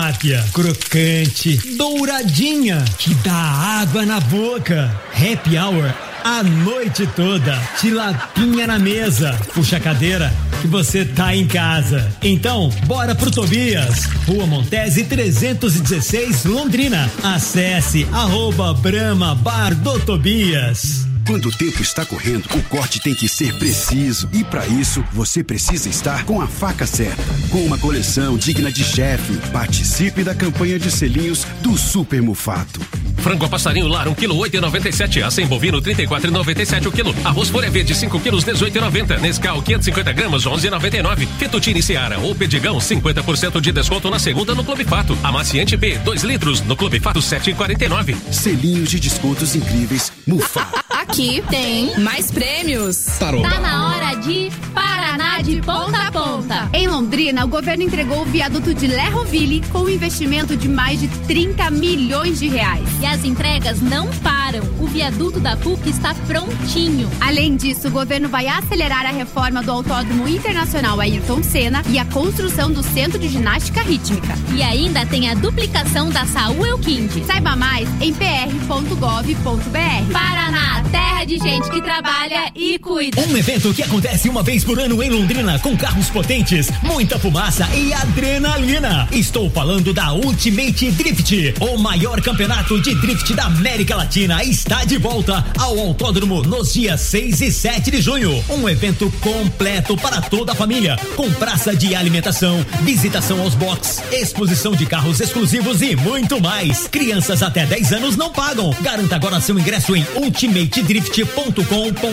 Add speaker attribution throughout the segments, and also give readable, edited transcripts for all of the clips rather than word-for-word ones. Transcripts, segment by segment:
Speaker 1: crocante, douradinha, que dá água na boca. Happy Hour a noite toda, tilapinha na mesa. Puxa a cadeira que você tá em casa. Então, bora pro Tobias, Rua Montese 316, Londrina. Acesse @Brahma Bar do Tobias.
Speaker 2: Quando o tempo está correndo, o corte tem que ser preciso. E para isso, você precisa estar com a faca certa. Com uma coleção digna de chefe, participe da campanha de selinhos do Super Mufato.
Speaker 3: Frango a passarinho lar, 1 kg, 8,97. Acém bovino, 34,97 o quilo. Arroz folha verde, 5 quilos, 18,90. Nescau, 550 gramas, 11,99. Fettuccine Seara ou Pedigão, 50% de desconto na segunda no Clube Fato. Amaciante B, 2 litros, no Clube Fato, 7,49.
Speaker 2: Selinhos de descontos incríveis, Mufato.
Speaker 4: Aqui tem mais prêmios.
Speaker 5: Tá na hora de Paraná de ponta a ponta.
Speaker 6: Em Londrina, o governo entregou o viaduto de Lerroville com um investimento de mais de 30 milhões de reais.
Speaker 5: E as entregas não param. O viaduto da PUC está prontinho.
Speaker 6: Além disso, o governo vai acelerar a reforma do Autódromo Internacional Ayrton Senna e a construção do Centro de Ginástica Rítmica.
Speaker 5: E ainda tem a duplicação da Saúl Elquinde.
Speaker 6: Saiba mais em pr.gov.br.
Speaker 5: Paraná, terra de gente que trabalha e cuida.
Speaker 1: Um evento que acontece uma vez por ano em Londrina, com carros potentes, muita fumaça e adrenalina. Estou falando da Ultimate Drift, o maior campeonato de drift da América Latina. Está de volta ao autódromo nos dias 6 e 7 de junho. Um evento completo para toda a família, com praça de alimentação, visitação aos boxes, exposição de carros exclusivos e muito mais. Crianças até 10 anos não pagam. Garanta agora seu ingresso em ultimatedrift.com.br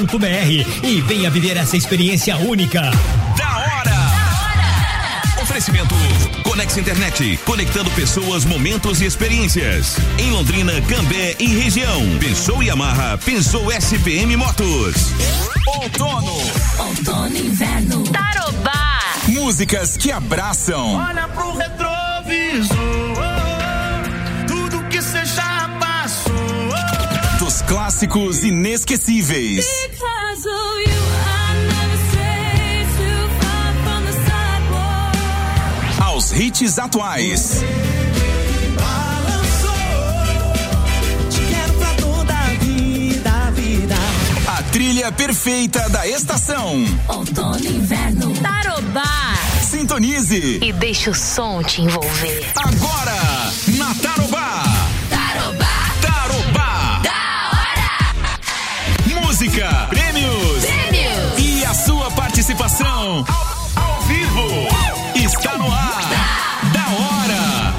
Speaker 1: e venha viver essa experiência única.
Speaker 7: Da hora! Oferecimento Conex Internet, conectando pessoas, momentos e experiências. Em Londrina, Cambé e região. Pensou Yamaha, pensou SPM Motos.
Speaker 4: Outono e inverno. Tarobá.
Speaker 7: Músicas que abraçam.
Speaker 8: Olha pro retrovisor, tudo que cê já passou.
Speaker 7: Dos clássicos inesquecíveis. Aos hits atuais. A trilha perfeita da estação.
Speaker 4: Outono e inverno. Tarobá.
Speaker 7: Sintonize
Speaker 4: E deixa o som te envolver.
Speaker 7: agora na Tarobá.
Speaker 4: Tarobá.
Speaker 7: Tarobá.
Speaker 4: Da hora.
Speaker 7: Música, prêmios e a sua participação ao vivo. Está no ar. Da hora.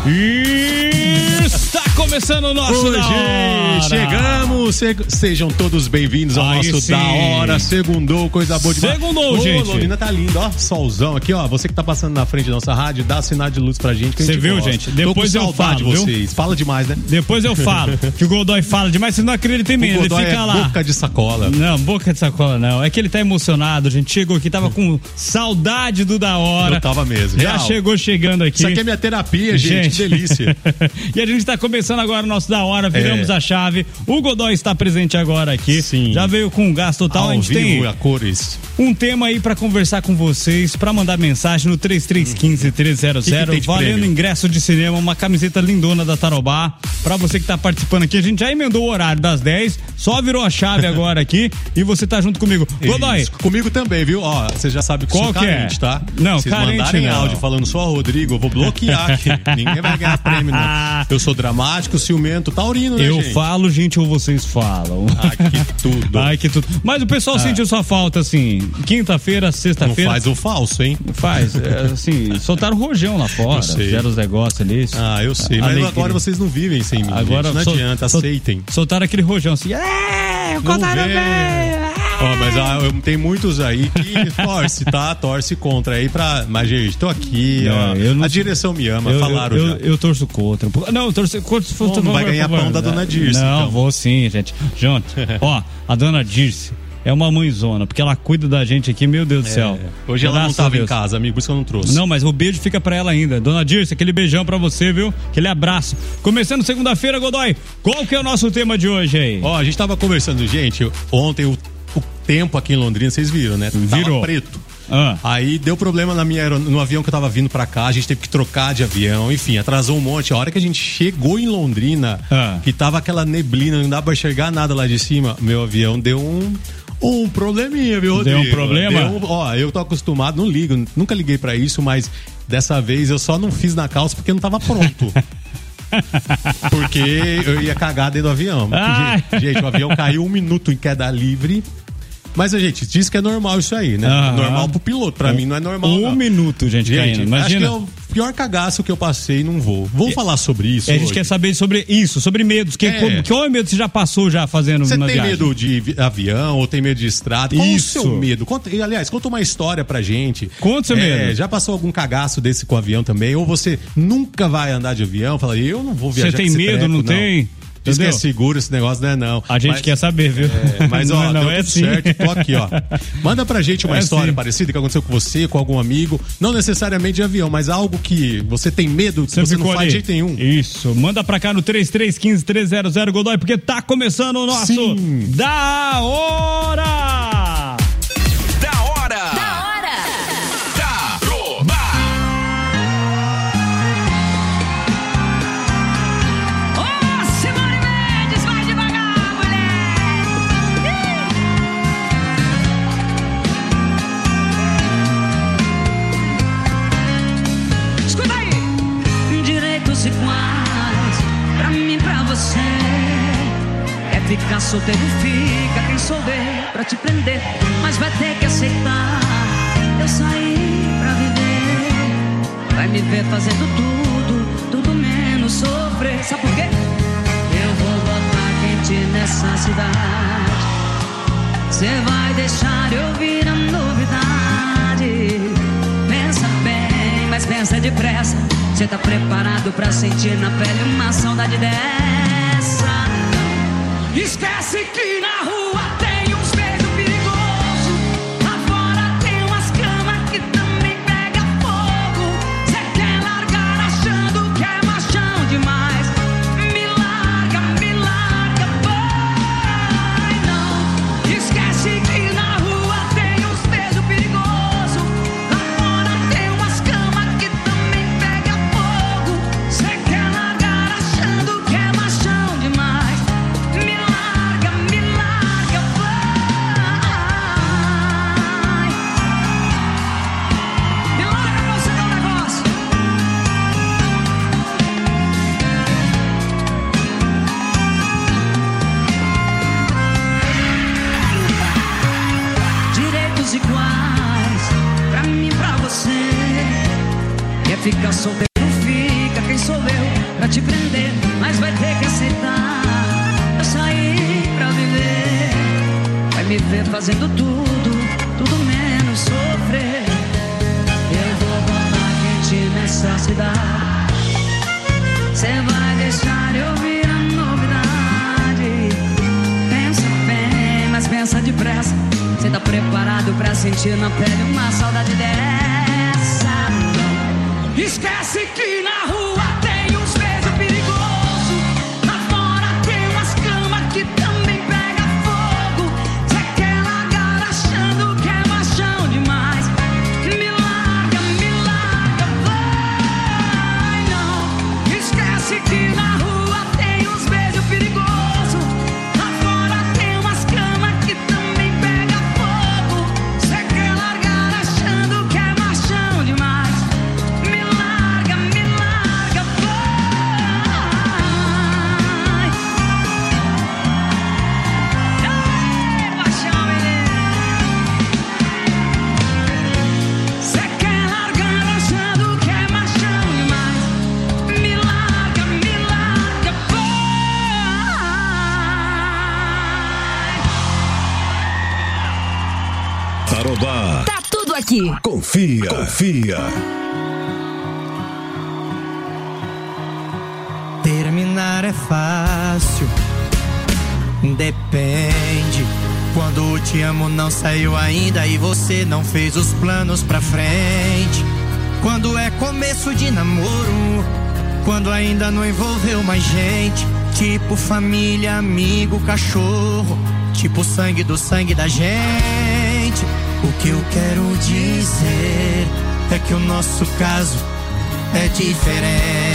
Speaker 9: Está começando o nosso
Speaker 10: Oi,
Speaker 9: Da Hora.
Speaker 10: gente, chegamos, sejam todos bem-vindos ao nosso
Speaker 9: sim.
Speaker 10: Da Hora. Segundou, coisa boa demais.
Speaker 9: Segundou, gente.
Speaker 10: Londrina tá lindo, ó, solzão aqui, ó. Você que tá passando na frente da nossa rádio, dá sinal de luz pra gente que a gente
Speaker 9: Você viu,
Speaker 10: gosta.
Speaker 9: gente? Depois
Speaker 10: Tô com
Speaker 9: eu
Speaker 10: saudade
Speaker 9: falo,
Speaker 10: de
Speaker 9: viu?
Speaker 10: vocês. Fala demais, né?
Speaker 9: Depois eu falo que o Godoy fala demais, vocês não acreditam em mim,
Speaker 10: O
Speaker 9: ele
Speaker 10: Godoy
Speaker 9: fica
Speaker 10: é
Speaker 9: lá.
Speaker 10: boca de sacola.
Speaker 9: Não, boca de sacola não. É que ele tá emocionado, gente. Chegou aqui, tava com saudade do Da Hora.
Speaker 10: Eu tava mesmo.
Speaker 9: Já
Speaker 10: Real.
Speaker 9: chegou chegando aqui.
Speaker 10: Isso aqui é minha terapia, gente. Que delícia.
Speaker 9: E a gente tá começando agora o nosso Da Hora, viramos a chave. O Godoy está presente agora aqui.
Speaker 10: Sim.
Speaker 9: Já veio com gasto total.
Speaker 10: Ao
Speaker 9: a gente
Speaker 10: vivo,
Speaker 9: tem
Speaker 10: a cores.
Speaker 9: um tema aí pra conversar com vocês, pra mandar mensagem no 3315-300,
Speaker 10: Que tem de
Speaker 9: valendo
Speaker 10: prêmio?
Speaker 9: ingresso de cinema, uma camiseta lindona da Tarobá. Pra você que tá participando aqui, a gente já emendou o horário das 10, só virou a chave agora aqui e você tá junto comigo. Godoy,
Speaker 10: Isso. Comigo também, viu? Ó, você já sabe que
Speaker 9: Qual
Speaker 10: sou
Speaker 9: que é?
Speaker 10: carente, tá?
Speaker 9: Não,
Speaker 10: Se
Speaker 9: carente
Speaker 10: mandarem
Speaker 9: não.
Speaker 10: áudio falando só Rodrigo, eu vou bloquear aqui. Ninguém vai ganhar prêmio, não. Eu sou dramático, ciumento, taurino, né,
Speaker 9: eu
Speaker 10: gente?
Speaker 9: falo, gente, ou vocês falam?
Speaker 10: Ai, que tudo.
Speaker 9: Ai, que tudo. Mas o pessoal sentiu sua falta, assim, quinta-feira,
Speaker 10: Não
Speaker 9: sexta-feira.
Speaker 10: faz o falso, hein?
Speaker 9: Faz, assim, soltaram o rojão lá fora,
Speaker 10: Eu sei.
Speaker 9: fizeram os negócios ali.
Speaker 10: Ah, eu sei. Mas
Speaker 9: Alegria.
Speaker 10: agora vocês não vivem sem mim,
Speaker 9: Agora
Speaker 10: gente. Não adianta, aceitem.
Speaker 9: Soltaram aquele rojão assim.
Speaker 10: Não
Speaker 9: Contaram
Speaker 10: vê.
Speaker 9: bem.
Speaker 10: Ó, mas tem muitos aí que torce, tá? Torce contra aí pra... Mas, gente, tô aqui,
Speaker 9: Não,
Speaker 10: ó.
Speaker 9: eu não-
Speaker 10: A direção me ama, falaram já.
Speaker 9: Eu torço contra. Não, eu torço contra.
Speaker 10: Não vai ganhar pão da dona Dirce,
Speaker 9: Não,
Speaker 10: então.
Speaker 9: vou sim, gente. Junto. Ó, a dona Dirce é uma mãezona, porque ela cuida da gente aqui, meu Deus do céu.
Speaker 10: Hoje ela não
Speaker 9: Graças a
Speaker 10: tava em
Speaker 9: Deus.
Speaker 10: casa, amigo, por isso que eu não trouxe.
Speaker 9: Não, mas o beijo fica pra ela ainda. Dona Dirce, aquele beijão pra você, viu? Aquele abraço. Começando segunda-feira, Godoy. Qual que é o nosso tema de hoje aí?
Speaker 10: Ó, a gente tava conversando, gente, ontem o tempo aqui em Londrina, vocês viram, né? Tava
Speaker 9: Virou.
Speaker 10: preto. Aí deu problema no avião que eu tava vindo pra cá, a gente teve que trocar de avião, enfim, atrasou um monte. A hora que a gente chegou em Londrina, que tava aquela neblina, não dava pra enxergar nada lá de cima, meu avião deu um probleminha, viu, Rodrigo?
Speaker 9: Deu um problema?
Speaker 10: Eu tô acostumado, não ligo, nunca liguei pra isso, mas dessa vez eu só não fiz na calça porque não tava pronto. Porque eu ia cagar dentro do avião. Gente, o avião caiu 1 minuto em queda livre. Mas a gente diz que é normal isso aí, né? Normal pro piloto. Pra mim não é normal.
Speaker 9: 1 minuto, gente, caindo. Imagina.
Speaker 10: Acho que é o pior cagaço que eu passei, não vou. Vamos falar sobre isso.
Speaker 9: A gente quer saber sobre isso, sobre medos. Qual medo você já passou fazendo
Speaker 10: você
Speaker 9: na viagem?
Speaker 10: Você tem medo de avião ou tem medo de estrada? Qual o seu medo? Aliás, conta uma história pra gente.
Speaker 9: Conta o seu medo.
Speaker 10: Já passou algum cagaço desse com avião também? Ou você nunca vai andar de avião? Fala, eu não vou viajar.
Speaker 9: Você tem medo, não tem?
Speaker 10: Diz que é seguro esse negócio, não é não.
Speaker 9: A gente quer saber, viu?
Speaker 10: Mas
Speaker 9: não
Speaker 10: deu
Speaker 9: é
Speaker 10: tudo
Speaker 9: assim.
Speaker 10: certo, tô aqui, ó. Manda pra gente uma história parecida que aconteceu com você, com algum amigo, não necessariamente de avião, mas algo que você tem medo, que você não faz de jeito nenhum.
Speaker 9: Isso, manda pra cá no 3315-300 Godoy, porque tá começando o nosso Da Hora!
Speaker 7: Da Hora!
Speaker 11: Iguais, pra mim, pra você. É ficar solteiro, fica. Quem souber pra te prender, mas vai ter que aceitar. Eu saí pra viver. Vai me ver fazendo tudo menos sofrer. Sabe por quê? Eu vou botar quente nessa cidade. Cê vai deixar eu ouvir a novidade. Pensa bem, mas pensa depressa. Cê tá preparado pra sentir na pele uma saudade dessa? Não. Esquece que na rua tem uns beijos perigosos. Lá fora tem umas camas que também pega fogo. Cê quer largar achando que é machão demais. Me larga, vai. Não. Esquece que na rua tem uns beijos perigosos. Lá fora tem umas camas que também pega fogo. Cê quer largar achando que é machão demais. Me larga, vai. Me larga pra você ver um negócio. Direitos iguais, pra mim, pra você. Quer ficar solteiro, fica. Quem sou eu pra te prender, mas vai ter que aceitar. Eu saí pra viver. Vai me ver fazendo tudo menos sofrer. Eu vou botar quente nessa cidade. Cê vai deixar eu ouvir a novidade. Pensa bem, mas pensa depressa. Cê tá preparado pra sentir na pele uma saudade dessa? Não. Esquece que na rua tem uns beijos perigosos. Lá fora tem umas camas que também pega fogo. Cê quer largar achando que é machão demais. Me larga, vai. Não. Esquece que na rua tem uns beijos perigosos. Lá fora tem umas camas que também pega fogo. Cê quer largar achando que é machão demais. Me larga, vai. Ei, paixão, menino. Cê quer largar achando que é machão demais. Me larga, vai.
Speaker 7: Tarobá.
Speaker 4: Tá tudo aqui.
Speaker 7: Confia.
Speaker 12: Terminar é fácil, depende. Quando o te amo não saiu ainda e você não fez os planos pra frente. Quando é começo de namoro, quando ainda não envolveu mais gente. Tipo família, amigo, cachorro. Tipo sangue do sangue da gente. O que eu quero dizer é que o nosso caso é diferente.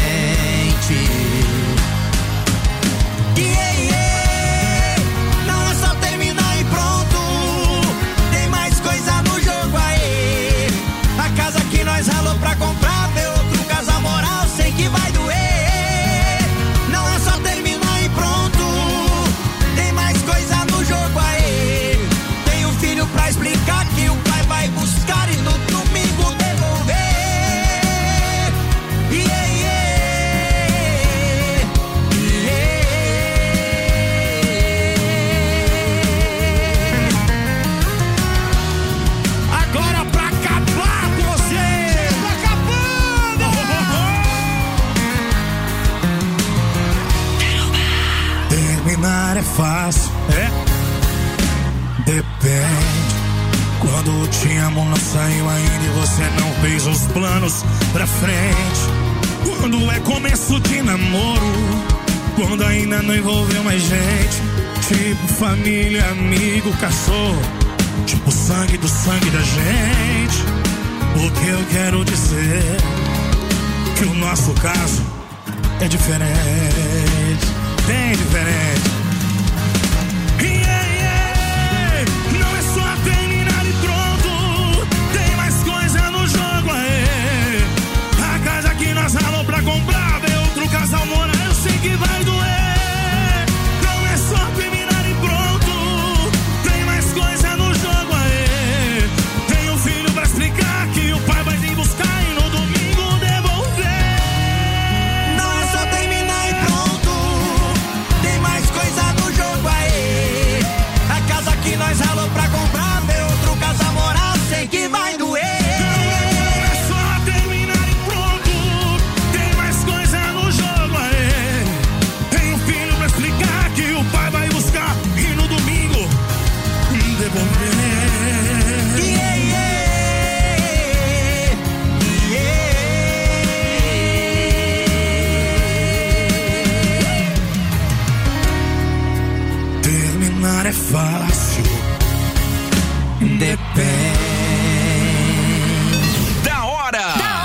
Speaker 12: Não é só terminar e pronto. Tem mais coisa no jogo aí. A casa que nós ralou pra comprar, ver outro casal moral, sei que vai doer. Não é só terminar e pronto. Tem mais coisa no jogo aí. Tem um filho pra explicar que o pai vai buscar e no domingo devolver.
Speaker 8: Agora pra acabar com você. Tá acabando.
Speaker 12: Terminar é fácil, depende. Quando te amo não saiu ainda e você não fez os planos pra frente. Quando é começo de namoro, quando ainda não envolveu mais gente. Tipo família, amigo, cachorro, tipo sangue do sangue da gente. O que eu quero dizer que o nosso caso é diferente, bem diferente. Não é só terminar e pronto. Tem mais coisa no jogo aí. A casa que nós ralou pra comprar, ver outro casal morar, eu sei que vai doer. Não é só terminar e pronto. Tem mais coisa no jogo aí. Tem um filho pra explicar que o pai vai vir buscar e no domingo devolver. Não é só terminar e pronto. Tem mais coisa no jogo aí. A casa que nós ralou pra comprar, ver outro casal morar, sei que vai doer. Não é só terminar e pronto. Tem mais coisa no jogo aí. Tem um filho pra explicar que o pai vai buscar e no domingo devolver. Terminar é fácil, depende.
Speaker 7: Da hora.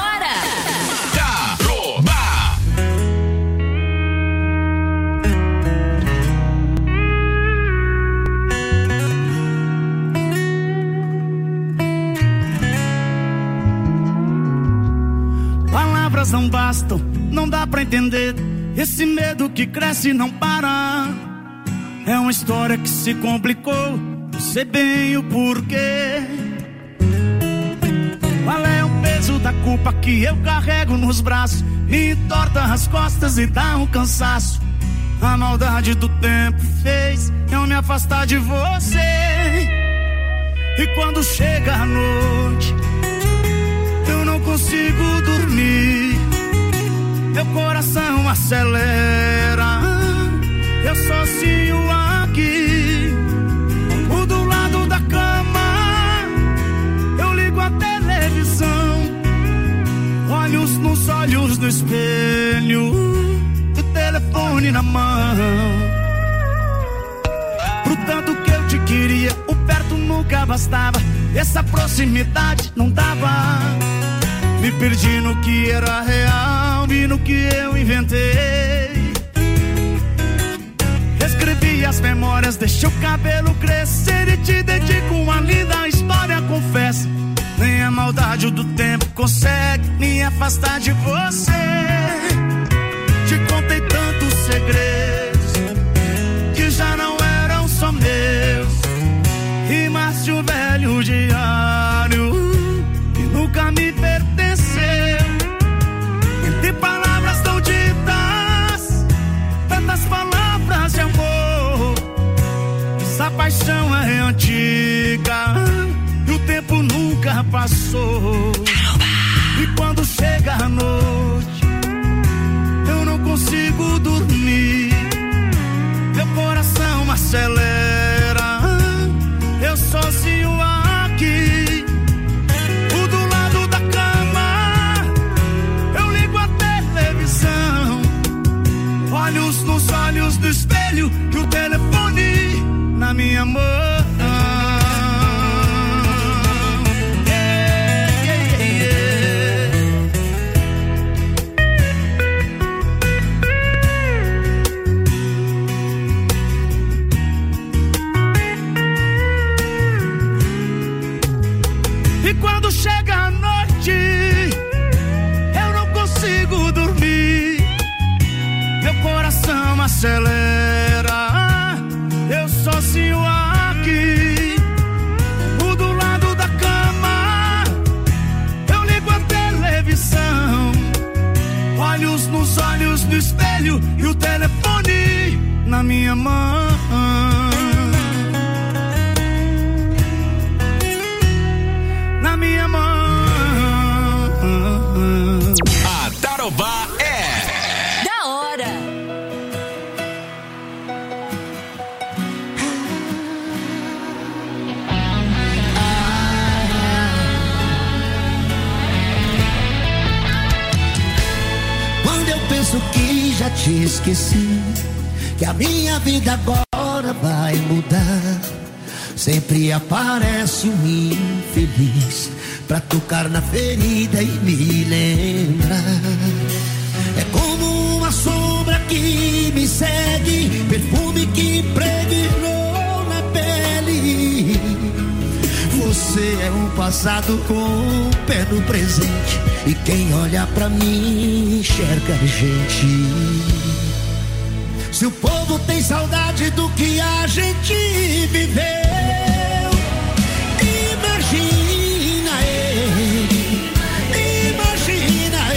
Speaker 12: Palavras não bastam, não dá pra entender. Esse medo que cresce e não para. É uma história que se complicou, não sei bem o porquê. Qual é o peso da culpa que eu carrego nos braços? Me entorta as costas e dá um cansaço. A maldade do tempo fez eu me afastar de você. E quando chega a noite, eu não consigo dormir. Meu coração acelera, eu sozinho aqui. Do lado da cama, eu ligo a televisão. Olhos nos olhos no espelho, o telefone na mão. Pro tanto que eu te queria, o perto nunca bastava. Essa proximidade não dava. Me perdi no que era real e no que eu inventei. Escrevi as memórias, deixei o cabelo crescer e te dedico uma linda história, confesso. Nem a maldade do tempo consegue me afastar de você. Te contei tantos segredos que já não eram só meus. Rimas de um velho diário que nunca me pertenceu. Entre palavras tão ditas, tantas palavras de amor. Essa paixão é antiga e o tempo nunca passou. E quando chega a noite, eu não consigo dormir. Meu coração acelera, eu sozinho aqui. O do lado da cama, eu ligo a televisão. Olhos nos olhos do espelho e o telefone na minha mão.
Speaker 8: acelera, eu sozinho aqui, do lado da cama, eu ligo a televisão, olhos nos olhos no espelho e o telefone na minha mão. Na minha mão.
Speaker 7: A Tarobá é
Speaker 4: Da hora.
Speaker 13: Quando eu penso que já te esqueci, que a minha vida agora vai mudar, sempre aparece um infeliz pra tocar na ferida e me lembrar. É como uma sombra que me segue, perfume que impregnou na pele. Você é um passado com o pé no presente, e quem olha pra mim enxerga a gente. Se o povo tem saudade do que a gente viveu, imagina eu, imagina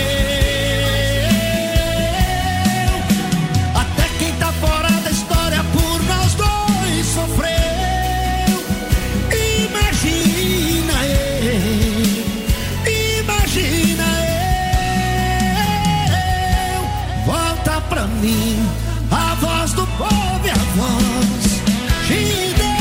Speaker 13: eu. Até quem tá fora da história por nós dois sofreu. Imagina eu, imagina eu. Volta pra mim a voz do povo e a voz de Deus.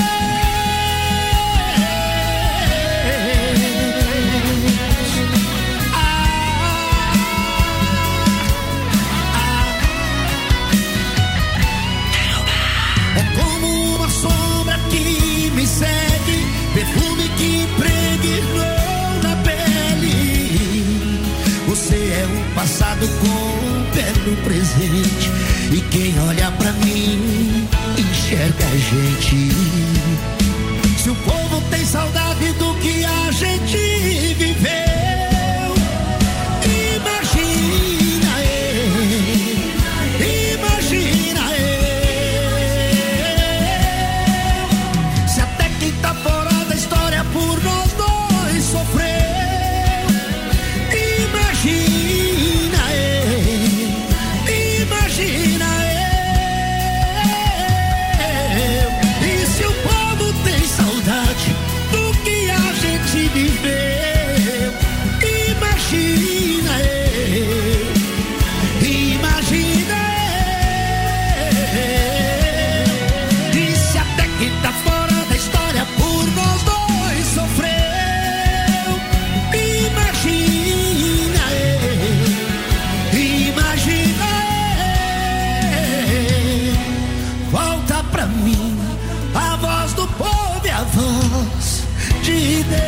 Speaker 13: É como uma sombra que me segue, perfume que impregnou na pele. Você é um passado com o pé no presente, e quem olha pra mim enxerga a gente. Se o povo tem saudade do que a gente viveu, imagina eu, imagina eu. Se até quem tá fora da história por nós dois sofreu, imagina eu, imagina eu. E se o povo tem saudade do que a gente viveu, imagina eu, imagina eu. E se até quem tá fora da história por nós dois sofreu, imagina eu, imagina eu. Volta pra mim a voz do povo e a voz de Deus.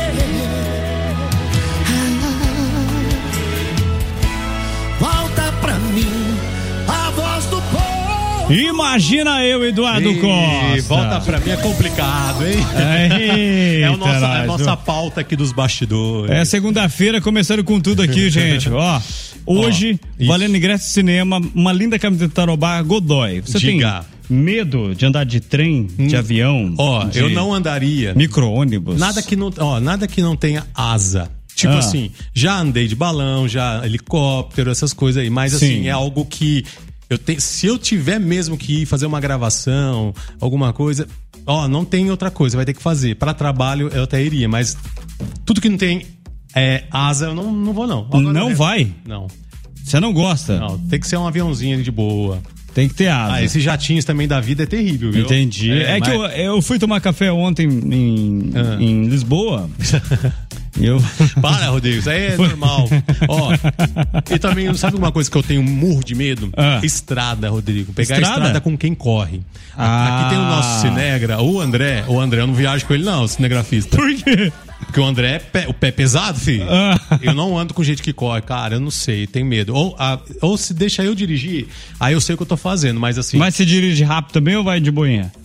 Speaker 13: Volta pra mim a voz do povo.
Speaker 9: Imagina eu, Eduardo Costa.
Speaker 10: Volta pra mim é complicado, hein? É a nossa pauta aqui dos bastidores.
Speaker 9: É segunda-feira, começando com tudo aqui, gente. Ó, hoje, valendo ingresso de cinema, uma linda camiseta Tarobá Godoy. Você
Speaker 10: Diga.
Speaker 9: tem medo de andar de trem, de avião?
Speaker 10: Ó, eu não andaria.
Speaker 9: Micro-ônibus?
Speaker 10: Nada que não tenha asa. Tipo assim, já andei de balão, já helicóptero, essas coisas aí. Mas assim, é algo que se eu tiver mesmo que ir fazer uma gravação, alguma coisa, não tem outra coisa, vai ter que fazer. Para trabalho eu até iria, mas tudo que não tem asa eu não vou não. Agora
Speaker 9: não vai?
Speaker 10: Não.
Speaker 9: Você não gosta?
Speaker 10: Não, tem que ser um aviãozinho de boa.
Speaker 9: Tem que ter asa.
Speaker 10: Esses jatinhos também da vida é terrível, viu?
Speaker 9: Entendi. Que eu fui tomar café ontem em Lisboa.
Speaker 10: Para, Rodrigo, isso aí é normal. E também, sabe uma coisa que eu tenho um murro de medo? Estrada, Rodrigo. Pegar estrada com quem corre. Aqui tem o nosso cinegra, o André. Eu não viajo com ele não, o cinegrafista.
Speaker 9: Por quê?
Speaker 10: Porque o André, o pé pesado, filho. Eu não ando com gente que corre, cara, eu não sei, tenho medo. Ou se deixa eu dirigir, aí eu sei o que eu tô fazendo, mas assim...
Speaker 9: Mas você dirige rápido também ou vai de boinha?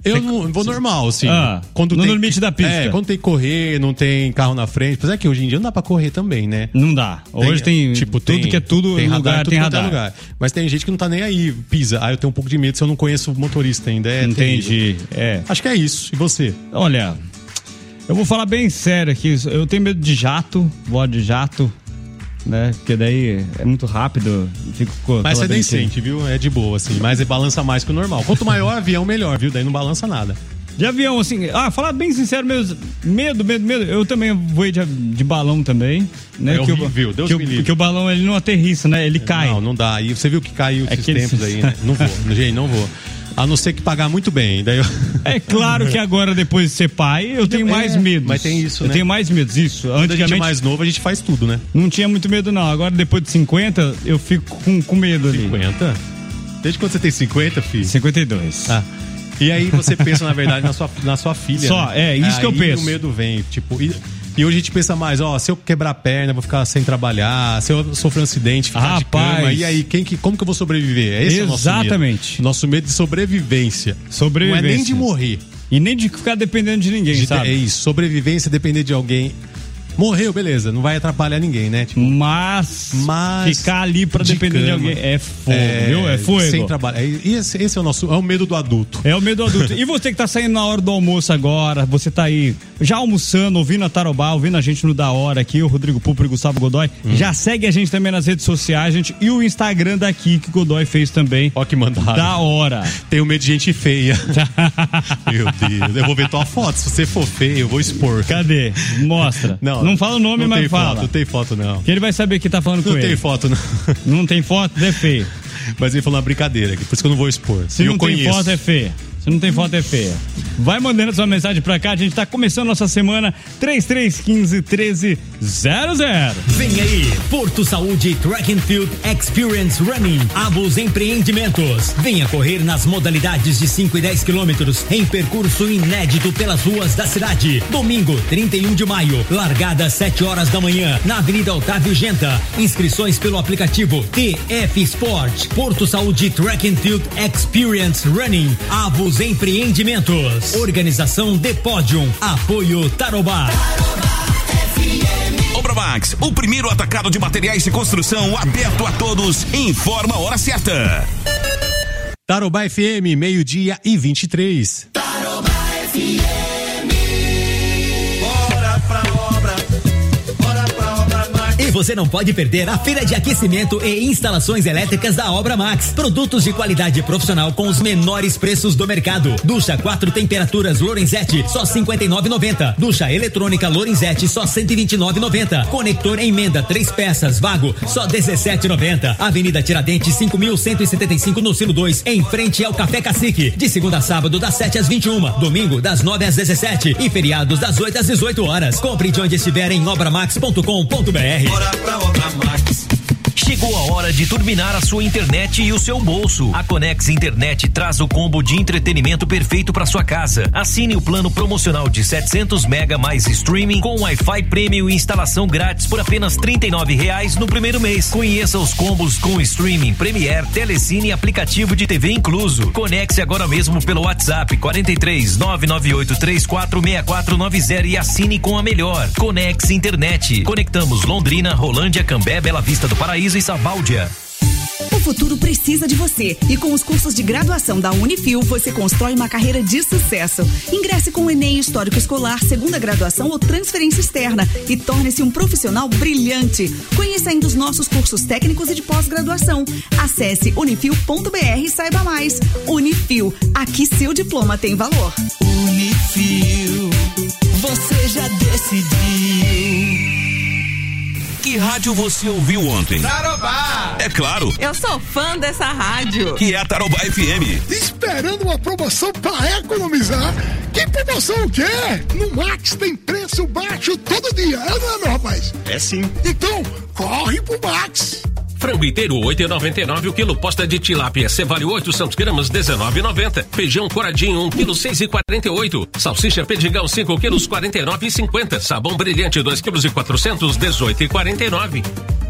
Speaker 10: Eu não vou normal, assim.
Speaker 9: Quando no limite da pista.
Speaker 10: Quando tem que correr, não tem carro na frente. Apesar que hoje em dia não dá pra correr também, né?
Speaker 9: Não dá. Hoje tem tudo que é tudo
Speaker 10: tem
Speaker 9: lugar,
Speaker 10: radar,
Speaker 9: tem radar. Lugar.
Speaker 10: Mas tem gente que não tá nem aí, pisa. Eu tenho um pouco de medo se eu não conheço o motorista ainda.
Speaker 9: Entendi.
Speaker 10: Acho que é isso. E você?
Speaker 9: Olha, eu vou falar bem sério aqui. Eu tenho medo de jato, voar de jato. Né? Porque daí é muito rápido.
Speaker 10: Mas você nem sente, viu? É de boa, assim. Mas balança mais que o normal. Quanto maior o avião, melhor, viu? Daí não balança nada.
Speaker 9: De avião, assim, falar bem sincero mesmo, medo. Eu também voei de balão também. Né?
Speaker 10: É horrível, Deus me livre.
Speaker 9: Porque o balão, ele não aterrissa, né? Ele cai.
Speaker 10: Não dá. E você viu que caiu esses tempos aí, né? Não vou, gente, não vou. A não ser que pagar muito bem. Daí
Speaker 9: É claro que agora, depois de ser pai, eu tenho mais medo.
Speaker 10: Mas tem isso, né?
Speaker 9: Eu tenho mais medo disso.
Speaker 10: Quando a gente é mais novo, a gente faz tudo, né?
Speaker 9: Não tinha muito medo, não. Agora, depois de 50, eu fico com medo ali.
Speaker 10: 50? Desde quando você tem 50, filho?
Speaker 9: 52.
Speaker 10: E aí você pensa, na verdade, na sua filha.
Speaker 9: Só,
Speaker 10: né?
Speaker 9: isso que eu penso.
Speaker 10: Aí o medo vem, tipo... E hoje a gente pensa mais, se eu quebrar a perna, vou ficar sem trabalhar, se eu sofrer um acidente, ficar de cama, e aí, como que eu vou sobreviver? Esse é o nosso medo.
Speaker 9: Exatamente.
Speaker 10: Nosso medo de sobrevivência. Não é nem de morrer.
Speaker 9: E nem de ficar dependendo de ninguém, sabe?
Speaker 10: É isso, sobrevivência, depender de alguém. Morreu, beleza, não vai atrapalhar ninguém, né? Tipo,
Speaker 9: mas ficar ali pra depender de alguém é fogo, viu? É fogo.
Speaker 10: Sem trabalho. Esse é o medo do adulto.
Speaker 9: É o medo do adulto. E você que tá saindo na hora do almoço agora, você tá aí já almoçando, ouvindo a Tarobá, ouvindo a gente no Da Hora aqui, o Rodrigo Pulpo e o Gustavo Godoy. Já segue a gente também nas redes sociais, gente, e o Instagram daqui que o Godoy fez também.
Speaker 10: Ó que mandaram.
Speaker 9: Da Hora.
Speaker 10: Tenho medo de gente feia. Meu Deus, eu vou ver tua foto. Se você for feio, eu vou expor.
Speaker 9: Cadê? Mostra. Não fala o nome, mas fala.
Speaker 10: Não tem foto, não.
Speaker 9: Que ele vai saber que tá falando com ele.
Speaker 10: Não tem foto, não.
Speaker 9: Não tem foto, é feio.
Speaker 10: Mas ele falou uma brincadeira aqui, por isso que eu não vou expor.
Speaker 9: Se não tem foto, é feia. Se não tem foto, é feia. Vai mandando sua mensagem pra cá, a gente tá começando nossa semana 3315-1300.
Speaker 1: Vem aí, Porto Saúde Track and Field Experience Running, Abus Empreendimentos. Venha correr nas modalidades de 5 e 10 quilômetros em percurso inédito pelas ruas da cidade. Domingo, 31 de maio, largada às 7 horas da manhã, na Avenida Otávio Genta. Inscrições pelo aplicativo TF Sport. Porto Saúde Track and Field Experience Running, Abus Empreendimentos. Organização The Podium. Apoio Tarobá.
Speaker 7: Obramax, o primeiro atacado de materiais de construção aberto a todos. Informa a hora certa.
Speaker 10: Tarobá FM, 12:23.
Speaker 13: Tarobá FM. Bora pra obra. Bora pra obra Max.
Speaker 1: E você não pode perder a feira de aquecimento e instalações elétricas da Obra Max. Produtos de qualidade profissional com os menores preços do mercado. Ducha 4 temperaturas Lorenzetti, só R$ 59,90. Ducha eletrônica Lorenzetti, só R$ 129,90. Conector emenda 3 peças Vago, só R$ 17,90. Avenida Tiradentes 5.175 no Silo 2, em frente ao Café Cacique. De segunda a sábado, das 7 às 21. Domingo, das 9 às 17. E feriados, das 8 às 18 horas. Compre de onde estiver em obramax.com.br.
Speaker 13: Bora pra obra Max.
Speaker 3: Chegou a hora de turbinar a sua internet e o seu bolso. A Conex Internet traz o combo de entretenimento perfeito para sua casa. Assine o plano promocional de 700 mega mais streaming com Wi-Fi Premium e instalação grátis por apenas R$ 39,00 no primeiro mês. Conheça os combos com streaming, Premiere, Telecine e aplicativo de TV incluso. Conecte agora mesmo pelo WhatsApp 43 998 346490 e assine com a melhor. Conex Internet. Conectamos Londrina, Rolândia, Cambé, Bela Vista do Paraíso e Sabáudia.
Speaker 14: O futuro precisa de você e com os cursos de graduação da Unifil você constrói uma carreira de sucesso. Ingresse com o Enem Histórico Escolar, segunda graduação ou transferência externa e torne-se um profissional brilhante. Conheça ainda os nossos cursos técnicos e de pós-graduação. Acesse unifil.br e saiba mais. Unifil, aqui seu diploma tem valor.
Speaker 13: Unifil, você já decidiu.
Speaker 7: Que rádio você ouviu ontem?
Speaker 15: Tarobá!
Speaker 7: É claro.
Speaker 15: Eu sou fã dessa rádio.
Speaker 7: Que é a Tarobá FM.
Speaker 8: Esperando uma promoção pra economizar? Que promoção o quê? No Max tem preço baixo todo dia, não é, meu rapaz?
Speaker 7: É sim.
Speaker 8: Então, corre pro Max.
Speaker 3: Frango inteiro, 8,99 o quilo. Posta de tilápia, cevale 800 gramas, 19,90. Feijão coradinho, 1 quilo, 6,48. Salsicha pedigão, 5 quilos, 49,50. Sabão brilhante, 2 quilos e 400, 18,49.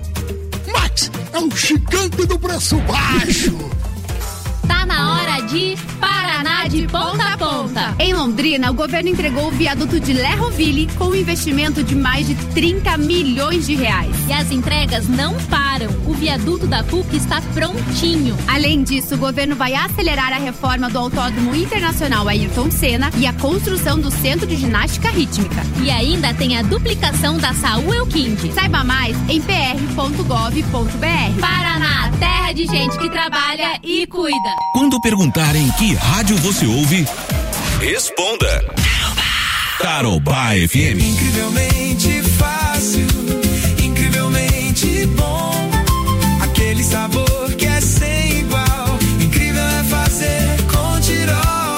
Speaker 8: Max é o gigante do preço baixo.
Speaker 5: Tá na hora de Paraná de Ponta
Speaker 6: ponta. Em Londrina, o governo entregou o viaduto de Lerroville com um investimento de mais de 30 milhões de reais.
Speaker 5: E as entregas não param. O viaduto da PUC está prontinho.
Speaker 6: Além disso, o governo vai acelerar a reforma do Autódromo Internacional Ayrton Senna e a construção do Centro de Ginástica Rítmica.
Speaker 5: E ainda tem a duplicação da Saúl Elquinde.
Speaker 6: Saiba mais em pr.gov.br.
Speaker 5: Paraná, terra de gente que trabalha e cuida.
Speaker 7: Quando perguntarem que rádio você ouve, responda. Tarobá FM.
Speaker 16: Incrivelmente fácil, incrivelmente bom. Aquele sabor que é sem igual. Incrível é fazer com Tirol.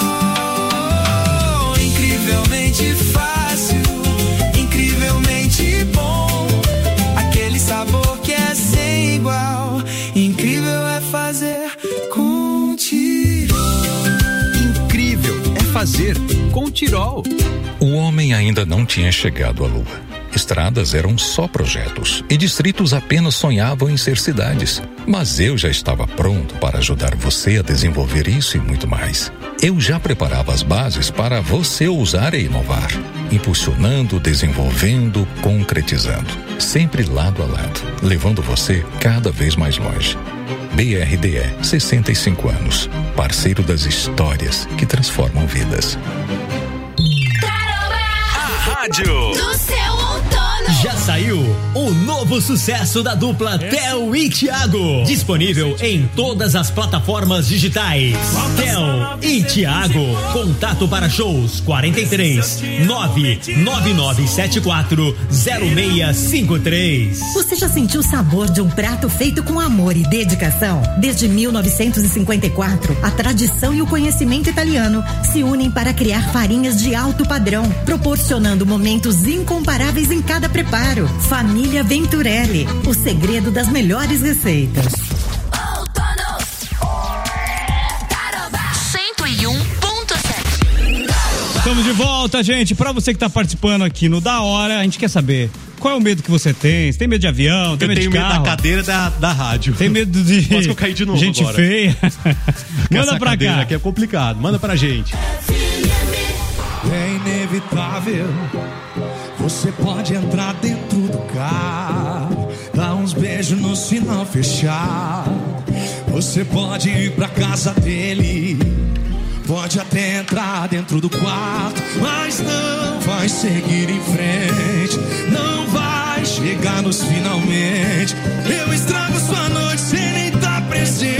Speaker 16: Incrivelmente fácil, incrivelmente bom. Aquele sabor que é sem igual. Incrível é fazer com Tirol.
Speaker 17: Incrível é fazer com Tirol.
Speaker 18: O homem ainda não tinha chegado à Lua. Estradas eram só projetos e distritos apenas sonhavam em ser cidades. Mas eu já estava pronto para ajudar você a desenvolver isso e muito mais. Eu já preparava as bases para você ousar e inovar, impulsionando, desenvolvendo, concretizando, sempre lado a lado, levando você cada vez mais longe. BRDE, 65 anos, parceiro das histórias que transformam vidas.
Speaker 7: Rádio
Speaker 4: do seu outono.
Speaker 1: Já saiu o novo sucesso da dupla Theo e Thiago. Disponível em todas as plataformas digitais. Theo e Thiago. Contato para shows 43 99974 0653.
Speaker 19: Você já sentiu o sabor de um prato feito com amor e dedicação? Desde 1954, a tradição e o conhecimento italiano se unem para criar farinhas de alto padrão, proporcionando momentos incomparáveis em cada preparo. Família Venturelli, o segredo das melhores receitas.
Speaker 4: 101.7.
Speaker 9: Estamos de volta, gente. Pra você que tá participando aqui no Da Hora, a gente quer saber qual é o medo que você tem. Você tem medo de avião? Tem medo de carro?
Speaker 10: Eu tenho medo da cadeira da rádio.
Speaker 9: Tem medo de...
Speaker 10: Quase que eu caí de novo
Speaker 9: gente
Speaker 10: agora.
Speaker 9: feia. Manda pra cá.
Speaker 10: Aqui é complicado. Manda pra gente.
Speaker 16: É inevitável. Você pode entrar dentro do carro, dar uns beijos no sinal fechado. Você pode ir pra casa dele, pode até entrar dentro do quarto, mas não vai seguir em frente, não vai chegar nos finalmente. Eu estrago sua noite sem nem estar presente.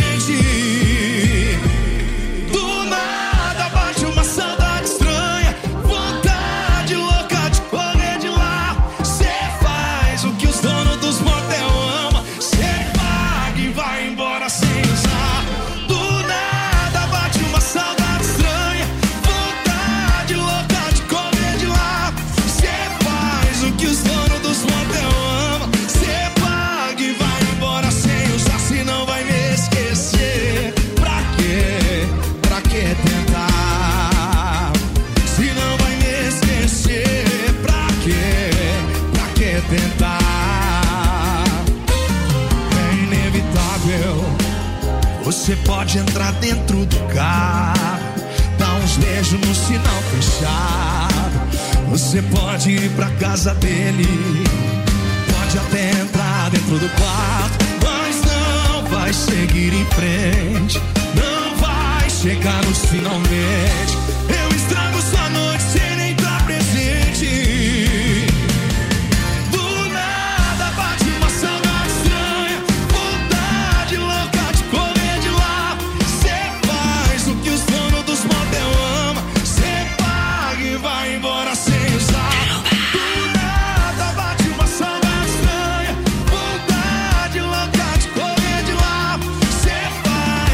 Speaker 16: Do nada bate uma saudade estranha, vontade louca de correr de lá. Cê faz o que os donos dos motel amam, cê paga e vai embora sem usar. Do nada bate uma saudade estranha, vontade louca de correr de lá. Cê faz o que os donos dos motel amam, cê paga e vai embora sem usar. Se não vai me esquecer, pra quê? Pra que tentar? Se não vai me esquecer, pra quê? Pra que tentar? É inevitável. Você pode entrar dentro do carro, dar uns beijos no sinal fechado. Você pode ir pra casa dele, pode até entrar dentro do quarto, mas não vai seguir em frente, não vai chegar nos finalmente. Eu estrago sua noite sem nem estar presente. Do nada bate uma saudade estranha, vontade louca de correr de lá. Cê faz o que os donos dos motel amam, cê paga e vai embora sem usar. Do nada bate uma saudade estranha, vontade louca de correr de lá. Cê faz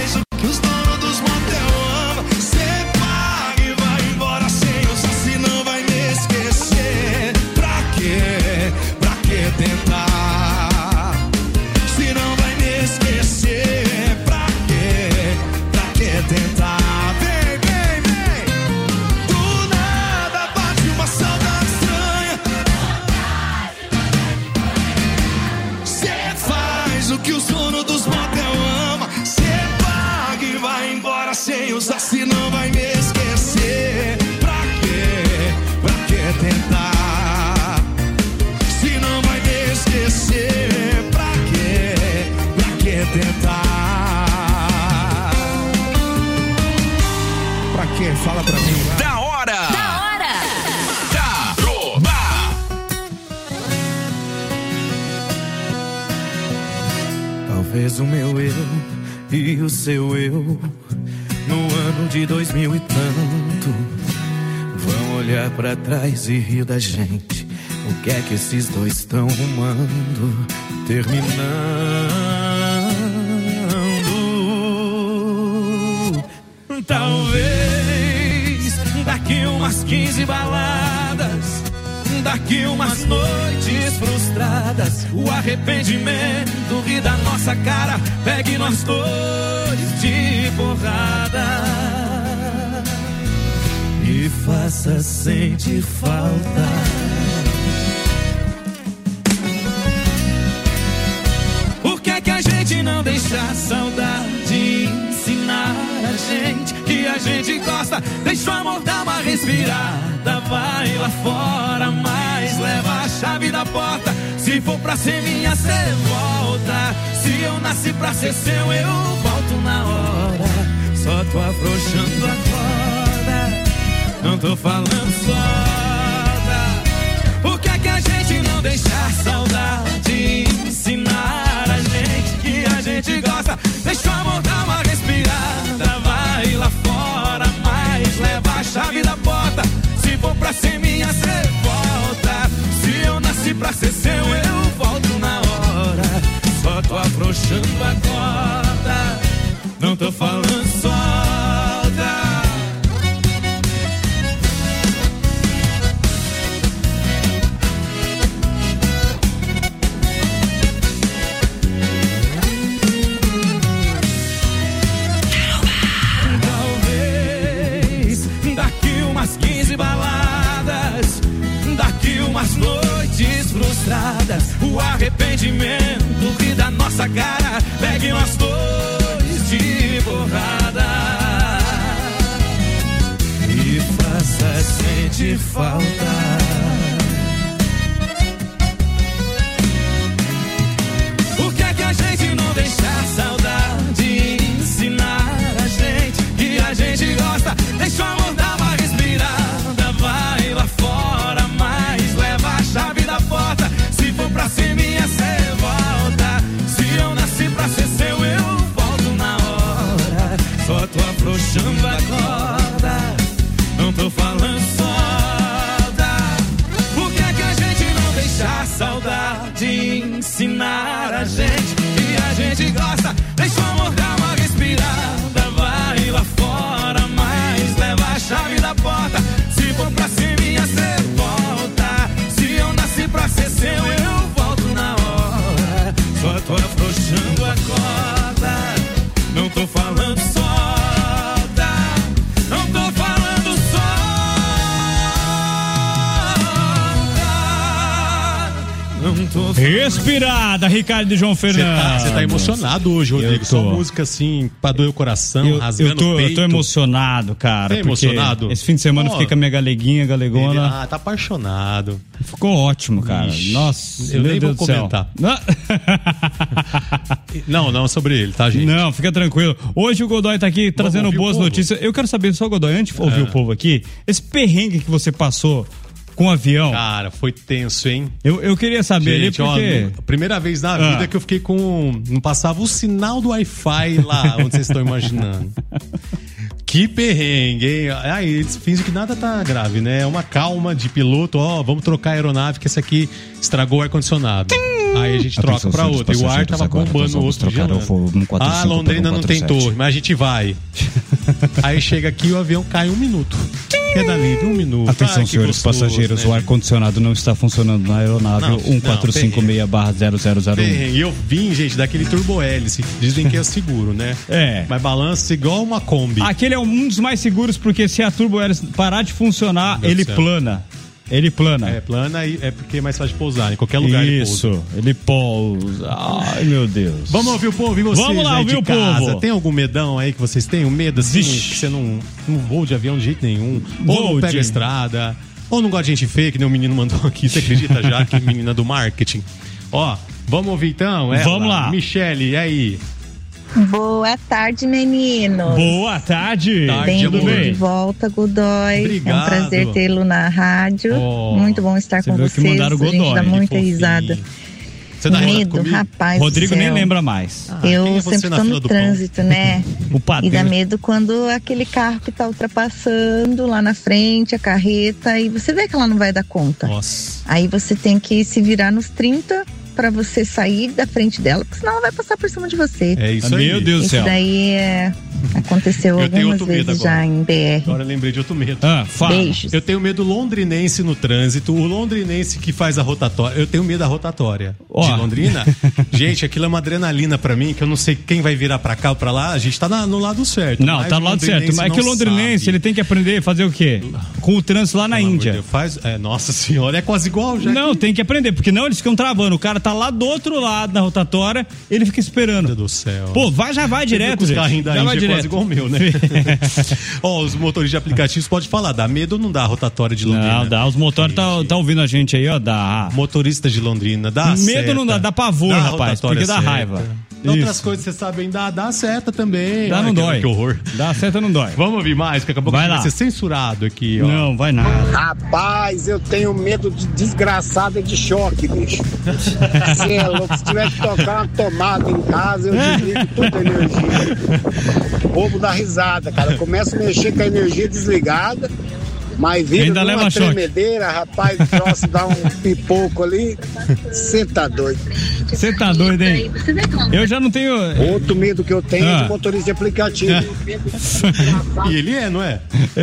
Speaker 8: Fala pra mim.
Speaker 7: Da hora! Taroba!
Speaker 12: Talvez o meu eu e o seu eu no ano de 2000 e tanto vão olhar pra trás e rir da gente. O que é que esses dois estão rumando? Terminando. Talvez daqui umas 15 baladas, daqui umas noites frustradas, o arrependimento ri da nossa cara, pegue nós dois de porrada e faça sentir falta. Por que é que a gente não deixa a saudade ensinar a gente que a gente gosta? Deixa o amor dar uma respirada, vai lá fora, mas leva a chave da porta. Se for pra ser minha, cê volta. Se eu nasci pra ser seu, eu volto na hora. Só tô afrouxando a corda, não tô falando solta. Por que é que a gente não deixa a saudade ensinar a gente que a gente gosta? Deixa o amor dar uma respirada, vai lá fora, mas leva a chave da porta. Se for pra ser minha, cê volta. Se eu nasci pra ser seu, eu volto na hora. Só tô afrouxando a corda, não tô falando solta. Umas 15 baladas, daqui umas noites frustradas, o arrependimento ri da nossa cara, pegue nós dois de porrada e faça sentir falta. Por que é que a gente não deixa a saudade ensinar a gente que a gente gosta? Deixa o amor dar uma respirada, vai lá fora, mas leva a chave da porta. Se for pra ser minha, cê volta. Se eu nasci pra ser seu, eu volto na hora. Só tô afrouxando a corda, não tô falando solta. Por que é que a gente não deixa a saudade ensinar a gente que a gente gosta? Deixa o amor dar uma respirada, vai lá fora, mas leva a chave da porta. Se for pra ser minha, cê volta. Se eu nasci pra ser seu, eu volto na hora. Só tô afrouxando a corda, não tô falando solta. Não tô falando solta. Não tô falando.
Speaker 9: Respirada, Ricardo e João Fernando.
Speaker 10: Você tá emocionado hoje, Rodrigo. Só música assim, pra doer o coração, rasgando o peito.
Speaker 9: Eu tô emocionado, cara.
Speaker 10: Tá emocionado?
Speaker 9: Esse fim de semana eu fiquei com a minha galegona.
Speaker 10: Tá apaixonado.
Speaker 9: Ficou ótimo, cara.
Speaker 10: Ixi,
Speaker 9: nossa,
Speaker 10: eu
Speaker 9: meu
Speaker 10: nem
Speaker 9: Deus
Speaker 10: vou
Speaker 9: do céu.
Speaker 10: comentar. Não, sobre ele, tá, gente?
Speaker 9: Não, fica tranquilo. Hoje o Godoy tá aqui trazendo boas notícias. Eu quero saber só, Godoy, antes de ouvir o povo aqui, esse perrengue que você passou com o avião.
Speaker 10: Cara, foi tenso, hein?
Speaker 9: Eu queria saber, gente, ali, porque...
Speaker 10: Ó, primeira vez na vida que eu fiquei com... Não passava o sinal do Wi-Fi lá, onde vocês estão imaginando. Que perrengue, hein? Aí eles fingem que nada tá grave, né? É uma calma de piloto, vamos trocar a aeronave que esse aqui estragou o ar-condicionado. Aí a gente troca pra outra. E o ar tava bombando o outro gelando. Londrina não tem torre, mas a gente vai. Aí chega aqui e o avião cai 1 minuto. Queda livre, 1 minuto.
Speaker 9: Atenção, senhores passageiros, né? O ar-condicionado não está funcionando na aeronave 1456/0001.
Speaker 10: E eu vim, gente, daquele turbo-hélice. Dizem que é seguro, né? Mas balança igual uma Kombi.
Speaker 9: Aquele é um dos mais seguros, porque se a turbo-hélice parar de funcionar, ele plana. Ele plana.
Speaker 10: Plana e é porque é mais fácil de pousar. Em qualquer lugar
Speaker 9: ele pousa. Ai, meu Deus.
Speaker 10: Vamos ouvir o povo e vocês.
Speaker 9: Vamos lá ouvir o povo.
Speaker 10: Tem algum medão aí que vocês têm? Um medo assim, que você não voa de avião de jeito nenhum? Ou não pega a estrada? Ou não gosta de gente feia, que nem o menino mandou aqui. Você acredita já que menina do marketing? Vamos ouvir então?
Speaker 9: Vamos lá.
Speaker 10: Michele, e aí?
Speaker 20: Boa tarde, meninos.
Speaker 9: Boa tarde.
Speaker 20: Bem-vindo de volta, Godoy.
Speaker 9: Obrigado.
Speaker 20: É um prazer tê-lo na rádio. Muito bom estar com vocês.
Speaker 9: Mandaram o Godoy,
Speaker 20: a gente dá muita risada.
Speaker 10: Você dá
Speaker 20: medo, rapaz.
Speaker 9: Rodrigo
Speaker 20: do céu.
Speaker 9: nem lembra mais.
Speaker 20: Eu sempre tô no trânsito, né?
Speaker 9: O padeiro.
Speaker 20: E dá medo quando aquele carro que tá ultrapassando lá na frente, a carreta, e você vê que ela não vai dar conta.
Speaker 10: Nossa.
Speaker 20: Aí você tem que se virar nos 30 pra você sair da frente dela, porque senão ela vai passar por cima de você.
Speaker 10: É isso aí.
Speaker 9: Meu Deus do céu.
Speaker 20: Isso daí aconteceu
Speaker 10: Eu tenho
Speaker 20: algumas
Speaker 10: outro medo
Speaker 20: vezes
Speaker 10: agora.
Speaker 20: já em BR.
Speaker 10: Agora eu lembrei de outro medo.
Speaker 9: Fala.
Speaker 20: Beijos.
Speaker 10: Eu tenho medo londrinense no trânsito. O londrinense que faz a rotatória. Eu tenho medo da rotatória de Londrina. Gente, aquilo é uma adrenalina pra mim, que eu não sei quem vai virar pra cá ou pra lá. A gente tá no lado certo.
Speaker 9: Não,
Speaker 10: mas
Speaker 9: tá no lado certo. Mas é que o londrinense, ele tem que aprender a fazer o quê? Com o trânsito lá na Índia.
Speaker 10: Nossa senhora, é quase igual já.
Speaker 9: Não, tem que aprender, porque não eles ficam travando. O cara tá lá do outro lado na rotatória, ele fica esperando.
Speaker 10: Meu Deus do céu.
Speaker 9: Pô, já vai direto,
Speaker 10: Os
Speaker 9: gente.
Speaker 10: carrinhos da
Speaker 9: Já vai
Speaker 10: Índia é
Speaker 9: direto.
Speaker 10: quase igual o meu, né? Ó, os motoristas de aplicativos podem falar, dá medo ou não dá a rotatória de Londrina?
Speaker 9: Não, dá. Os motores tá ouvindo a gente aí, ó. Dá.
Speaker 10: Motoristas de Londrina, dá
Speaker 9: Medo
Speaker 10: seta,
Speaker 9: não dá pavor,
Speaker 10: dá
Speaker 9: rapaz,
Speaker 10: rotatória
Speaker 9: porque dá
Speaker 10: certa.
Speaker 9: raiva.
Speaker 10: Outras
Speaker 9: Isso.
Speaker 10: coisas você sabe ainda, dá seta também.
Speaker 9: Dá,
Speaker 10: Olha
Speaker 9: não
Speaker 10: que-
Speaker 9: dói.
Speaker 10: Que horror.
Speaker 9: Dá seta, não dói.
Speaker 10: Vamos ouvir mais, que daqui a pouco
Speaker 9: Vai
Speaker 10: a gente
Speaker 9: lá.
Speaker 10: vai ser censurado aqui, ó.
Speaker 9: Não, vai nada.
Speaker 21: Rapaz, eu tenho medo de desgraçada de choque, bicho. Você é louco, se tiver que tocar uma tomada em casa, eu desligo toda a energia. O povo dá risada, cara. Eu começo a mexer com a energia desligada, mas vira
Speaker 9: Ainda
Speaker 21: numa
Speaker 9: leva choque.
Speaker 21: tremedeira, rapaz, o troço dá um pipoco ali. Você tá doido.
Speaker 9: Você tá doido, hein? Eu já não tenho.
Speaker 21: Outro medo que eu tenho é de motorista de aplicativo.
Speaker 10: E ele é, não é?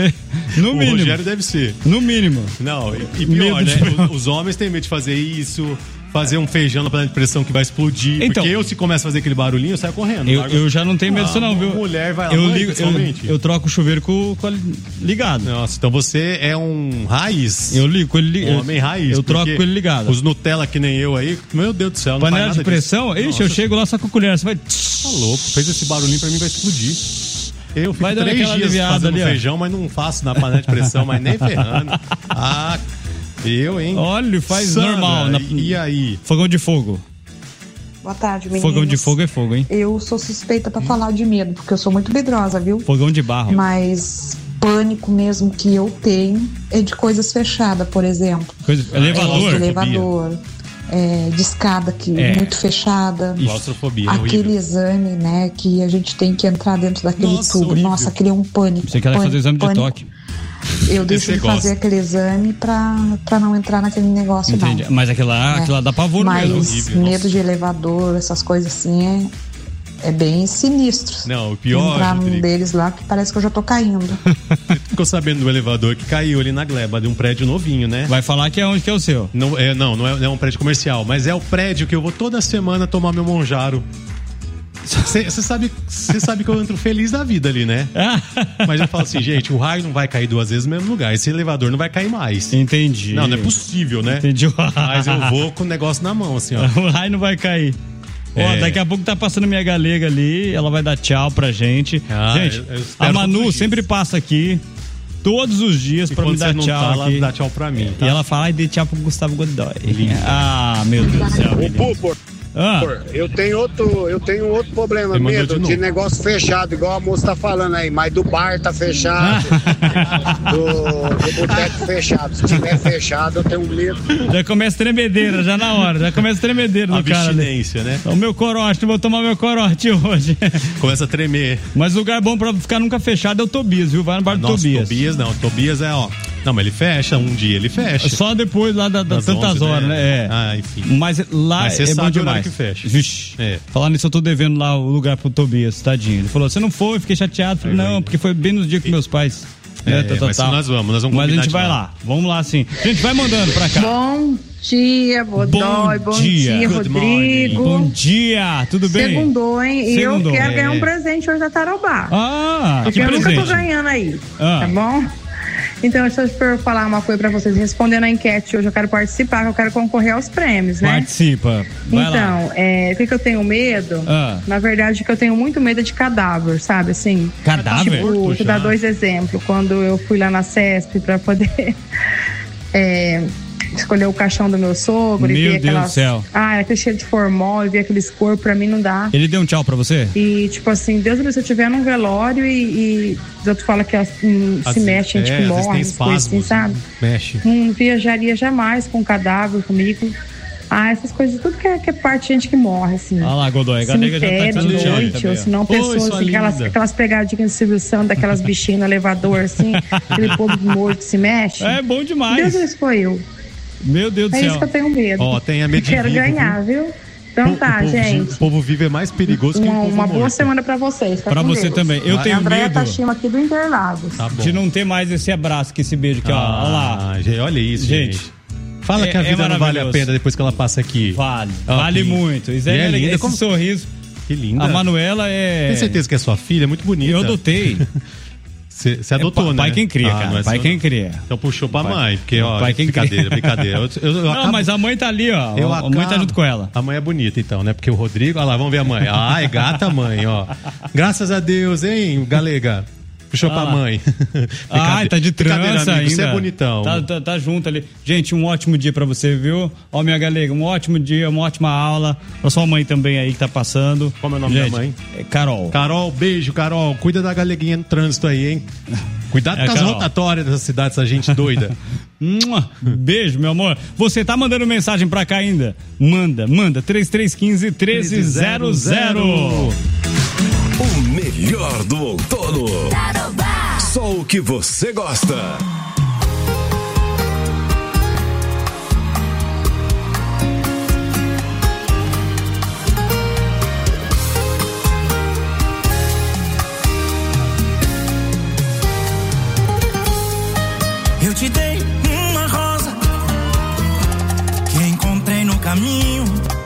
Speaker 9: No
Speaker 10: o
Speaker 9: mínimo.
Speaker 10: Rogério deve ser.
Speaker 9: No mínimo.
Speaker 10: Não, e pior,
Speaker 9: Medo
Speaker 10: né?
Speaker 9: de-
Speaker 10: Os homens têm medo de fazer isso, fazer um feijão na panela de pressão que vai explodir.
Speaker 9: Então-
Speaker 10: Porque eu, se começa a fazer aquele barulhinho, eu saio correndo.
Speaker 9: Eu já não tenho medo disso, não, viu?
Speaker 10: Mulher vai lá,
Speaker 9: eu
Speaker 10: mãe,
Speaker 9: ligo,
Speaker 10: principalmente.
Speaker 9: eu troco o chuveiro com ligado.
Speaker 10: Nossa, então você é um raiz.
Speaker 9: Eu ligo com ele ligado.
Speaker 10: Um homem raiz.
Speaker 9: Eu troco
Speaker 10: porque
Speaker 9: com ele ligado.
Speaker 10: Os Nutella que nem eu aí, meu Deus do céu, não
Speaker 9: Panela
Speaker 10: faz
Speaker 9: de
Speaker 10: nada
Speaker 9: pressão?
Speaker 10: disso.
Speaker 9: Ixi, eu chego lá só com a colher. Você vai.
Speaker 10: Tá louco, fez esse barulhinho pra mim, vai explodir. Eu fico
Speaker 9: Vai dando
Speaker 10: 3
Speaker 9: aquela
Speaker 10: dias
Speaker 9: aliviada
Speaker 10: fazendo
Speaker 9: ali, ó.
Speaker 10: feijão, mas não faço na panela de pressão, mas nem ferrando. Ah, eu, hein?
Speaker 9: Olha, faz
Speaker 10: Sandra,
Speaker 9: normal.
Speaker 10: E aí?
Speaker 9: Fogão de fogo.
Speaker 22: Boa tarde, meninos.
Speaker 9: Fogão de fogo é fogo, hein?
Speaker 22: Eu sou suspeita pra falar de medo, porque eu sou muito medrosa, viu?
Speaker 9: Fogão de barro.
Speaker 22: Mas pânico mesmo que eu tenho é de coisas fechadas, por exemplo.
Speaker 9: Elevador.
Speaker 22: De elevador. De escada que
Speaker 9: É.
Speaker 22: muito fechada.
Speaker 10: Claustrofobia, é
Speaker 22: Aquele
Speaker 10: horrível.
Speaker 22: exame, né, que a gente tem que entrar dentro daquele
Speaker 10: Nossa,
Speaker 22: tubo.
Speaker 10: horrível.
Speaker 22: Nossa, aquele é um pânico.
Speaker 9: Você quer fazer exame de
Speaker 22: pânico.
Speaker 9: toque.
Speaker 22: Eu deixo
Speaker 9: Você
Speaker 22: de fazer
Speaker 9: gosta.
Speaker 22: aquele exame pra não entrar naquele negócio,
Speaker 9: Entendi.
Speaker 22: não.
Speaker 9: Mas aquilo lá dá pavor
Speaker 22: Mas
Speaker 9: mesmo. Horrível.
Speaker 22: medo de elevador, essas coisas assim, é bem sinistro.
Speaker 10: Não, o pior,
Speaker 22: Entrar num
Speaker 10: Rodrigo,
Speaker 22: deles lá que parece que eu já tô caindo.
Speaker 10: ficou sabendo do elevador que caiu ali na gleba de um prédio novinho, né?
Speaker 9: Vai falar que é onde que é o seu.
Speaker 10: Não é um prédio comercial, mas é o prédio que eu vou toda semana tomar meu monjaro. Você sabe que eu entro feliz da vida ali, né? Mas eu falo assim, gente, o raio não vai cair 2 vezes no mesmo lugar. Esse elevador não vai cair mais.
Speaker 9: Entendi.
Speaker 10: Não é possível, né?
Speaker 9: Entendi.
Speaker 10: Mas eu vou com o negócio na mão, assim, ó.
Speaker 9: O raio não vai cair. Ó, daqui a pouco tá passando minha galega ali, ela vai dar tchau pra gente. Gente,
Speaker 10: eu espero
Speaker 9: a Manu
Speaker 10: todos os
Speaker 9: sempre passa aqui todos os dias
Speaker 10: E
Speaker 9: pra me
Speaker 10: quando
Speaker 9: dar
Speaker 10: você não
Speaker 9: tchau
Speaker 10: tá, ela
Speaker 9: aqui.
Speaker 10: dá tchau pra mim, tá?
Speaker 9: E ela fala, ai, dê tchau pro Gustavo Godoy. Ah, meu Deus do céu. menino.
Speaker 21: Eu tenho outro problema,
Speaker 9: Você mandou
Speaker 21: medo
Speaker 9: de
Speaker 21: de
Speaker 9: novo.
Speaker 21: negócio fechado, igual a moça tá falando aí, mas do bar tá fechado, do boteco fechado. Se tiver fechado, eu tenho medo.
Speaker 9: Já começa tremedeira, já na hora. Já começa tremedeira do cara ali.
Speaker 10: Abstinência, né?
Speaker 9: O meu corote, não vou tomar meu corote hoje.
Speaker 10: Começa a tremer.
Speaker 9: Mas lugar bom pra ficar nunca fechado é o Tobias, viu? Vai no bar do
Speaker 10: Nossa,
Speaker 9: Tobias.
Speaker 10: Tobias é, ó. Não, mas ele fecha, um dia ele fecha.
Speaker 9: Só depois lá das
Speaker 10: Das
Speaker 9: tantas
Speaker 10: 11,
Speaker 9: horas, né? É.
Speaker 10: Ah, enfim.
Speaker 9: Mas lá
Speaker 10: Mas você
Speaker 9: é bom
Speaker 10: sabe o horário
Speaker 9: demais.
Speaker 10: que fecha.
Speaker 9: Vixe.
Speaker 10: É.
Speaker 9: Falar nisso, eu tô devendo lá o lugar pro Tobias, tadinho. Ele falou, você não foi, eu fiquei chateado. Falei, não, porque foi bem nos dias com meus pais.
Speaker 10: Mas nós vamos
Speaker 9: Mas a
Speaker 10: combinar
Speaker 9: gente
Speaker 10: de
Speaker 9: vai
Speaker 10: lá.
Speaker 9: lá. Vamos lá, sim. Gente, vai mandando pra cá.
Speaker 22: Bom dia, Godoy. Bom dia,
Speaker 9: Good morning.
Speaker 22: Rodrigo.
Speaker 9: Bom dia, tudo bem?
Speaker 22: Segundou, hein? E eu
Speaker 9: Segundou.
Speaker 22: quero ganhar um presente hoje da Tarobá.
Speaker 9: Ah,
Speaker 22: porque
Speaker 9: que
Speaker 22: eu nunca tô
Speaker 9: presente?
Speaker 22: ganhando aí,
Speaker 9: Ah.
Speaker 22: tá bom? Então, deixa eu falar uma coisa pra vocês. Respondendo a enquete hoje, eu quero participar, que eu quero concorrer aos prêmios, né?
Speaker 9: Participa. Vai lá.
Speaker 22: Então, o que eu tenho medo?
Speaker 9: Ah.
Speaker 22: Na verdade, que eu tenho muito medo de cadáver, sabe? Assim.
Speaker 9: Cadáver?
Speaker 22: Tipo,
Speaker 9: Morto
Speaker 22: vou dar
Speaker 9: já.
Speaker 22: 2 exemplos. Quando eu fui lá na CESP pra poder escolher o caixão do meu sogro.
Speaker 9: Meu
Speaker 22: e
Speaker 9: Deus do céu.
Speaker 22: Aquele cheiro de formol e ver aqueles corpos, pra mim não dá.
Speaker 9: Ele deu um tchau pra você?
Speaker 22: E, tipo assim, Deus me, se eu estiver num velório e os outros falam que se mexe, a gente morre, essas coisas assim, sabe?
Speaker 10: Mexe.
Speaker 22: Não viajaria jamais com cadáver comigo. Essas coisas, tudo que é parte de gente que morre, assim.
Speaker 9: Olha lá, Godoy, a galega já tá
Speaker 22: de noite, ou se não, pessoas, assim, aquelas pegadinhas de Silvio Santos, daquelas bichinhas no elevador, assim, aquele povo morto que se mexe.
Speaker 9: É bom demais.
Speaker 22: Deus, isso foi eu.
Speaker 9: Meu Deus do céu.
Speaker 22: É isso que eu tenho medo.
Speaker 10: Tenha medo de
Speaker 22: Quero
Speaker 10: vivo,
Speaker 22: ganhar, viu? Então tá, gente.
Speaker 10: O povo vivo é mais perigoso que o povo
Speaker 22: Uma boa
Speaker 10: morto.
Speaker 22: semana pra vocês.
Speaker 9: Pra você
Speaker 22: Deus.
Speaker 9: também. Eu tenho
Speaker 22: Andréia
Speaker 9: medo.
Speaker 22: Tachima aqui do Interlagos.
Speaker 10: Tá bom.
Speaker 9: De não ter mais esse abraço, que esse beijo aqui, ó. Olha lá.
Speaker 10: Olha isso, gente. Fala que a vida não vale a pena depois que ela passa aqui.
Speaker 9: Vale muito. Isso é linda. Esse sorriso.
Speaker 10: Que linda.
Speaker 9: A Manuela é...
Speaker 10: Tem certeza que é sua filha? É muito bonita.
Speaker 9: Eu adotei.
Speaker 10: Você adotou, né?
Speaker 9: Pai quem cria, cara. Pai quem cria.
Speaker 10: Então puxou pra mãe, porque, ó,
Speaker 9: pai quem
Speaker 10: brincadeira.
Speaker 9: Não, mas a mãe tá ali, ó. A mãe tá junto com ela.
Speaker 10: A mãe é bonita, então, né? Porque o Rodrigo, olha lá, vamos ver a mãe. É gata a mãe, ó. Graças a Deus, hein, Galega? Puxou pra mãe.
Speaker 9: Tá de trança ainda.
Speaker 10: Você é bonitão.
Speaker 9: Tá junto ali. Gente, um ótimo dia pra você, viu? Ó, minha galega, um ótimo dia, uma ótima aula. Pra sua mãe também aí que tá passando.
Speaker 10: Como é o nome da mãe?
Speaker 9: É Carol.
Speaker 10: Carol, beijo, Carol. Cuida da galeguinha no trânsito aí, hein? Cuidado com as rotatórias dessa cidade, essa gente doida.
Speaker 9: Beijo, meu amor. Você tá mandando mensagem pra cá ainda? Manda. 3315-1300.
Speaker 7: O melhor do outono. Só o que você gosta.
Speaker 12: Eu te dei uma rosa que encontrei no caminho.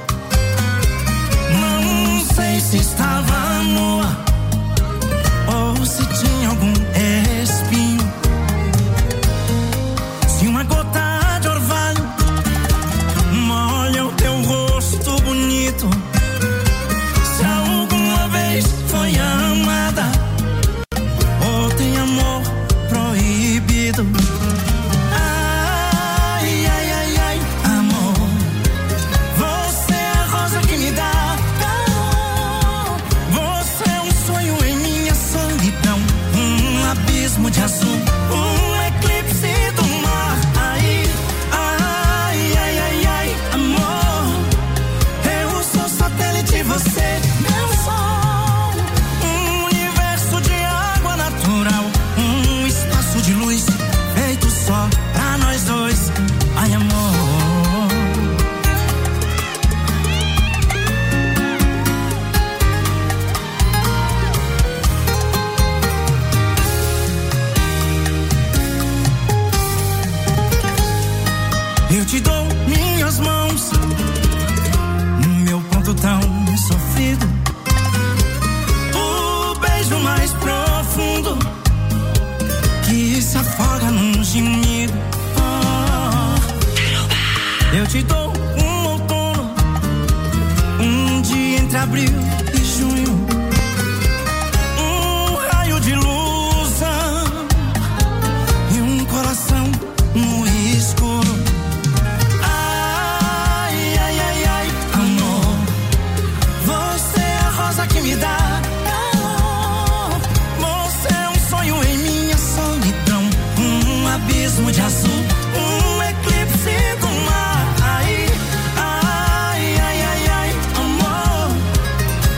Speaker 12: Não sei se estava nua ou se tinha algum espinho. Se uma gota de orvalho molha o teu rosto bonito, se alguma vez foi amada ou tem amor proibido. Ai, ai, ai, ai, amor, você é a rosa que me dá calor. Você é um sonho em minha solidão, um abismo de azul, um eclipse do mar. Ai, ai, ai, ai, ai, amor, eu sou satélite, você meu sol, um universo de água natural, um espaço de luz feito só pra nós dois. Ai, amor. Eu te dou minhas mãos, meu ponto tão sofrido, o beijo mais profundo que se afoga num gemido. Eu te dou um outono, um dia entre abril e junho, um raio de luz e um coração no escuro. Ai, ai, ai, ai, amor, você é a rosa que me dá calor. Você é um sonho em minha solidão, um abismo de azul, um eclipse do mar. Ai, ai, ai, ai, ai, amor,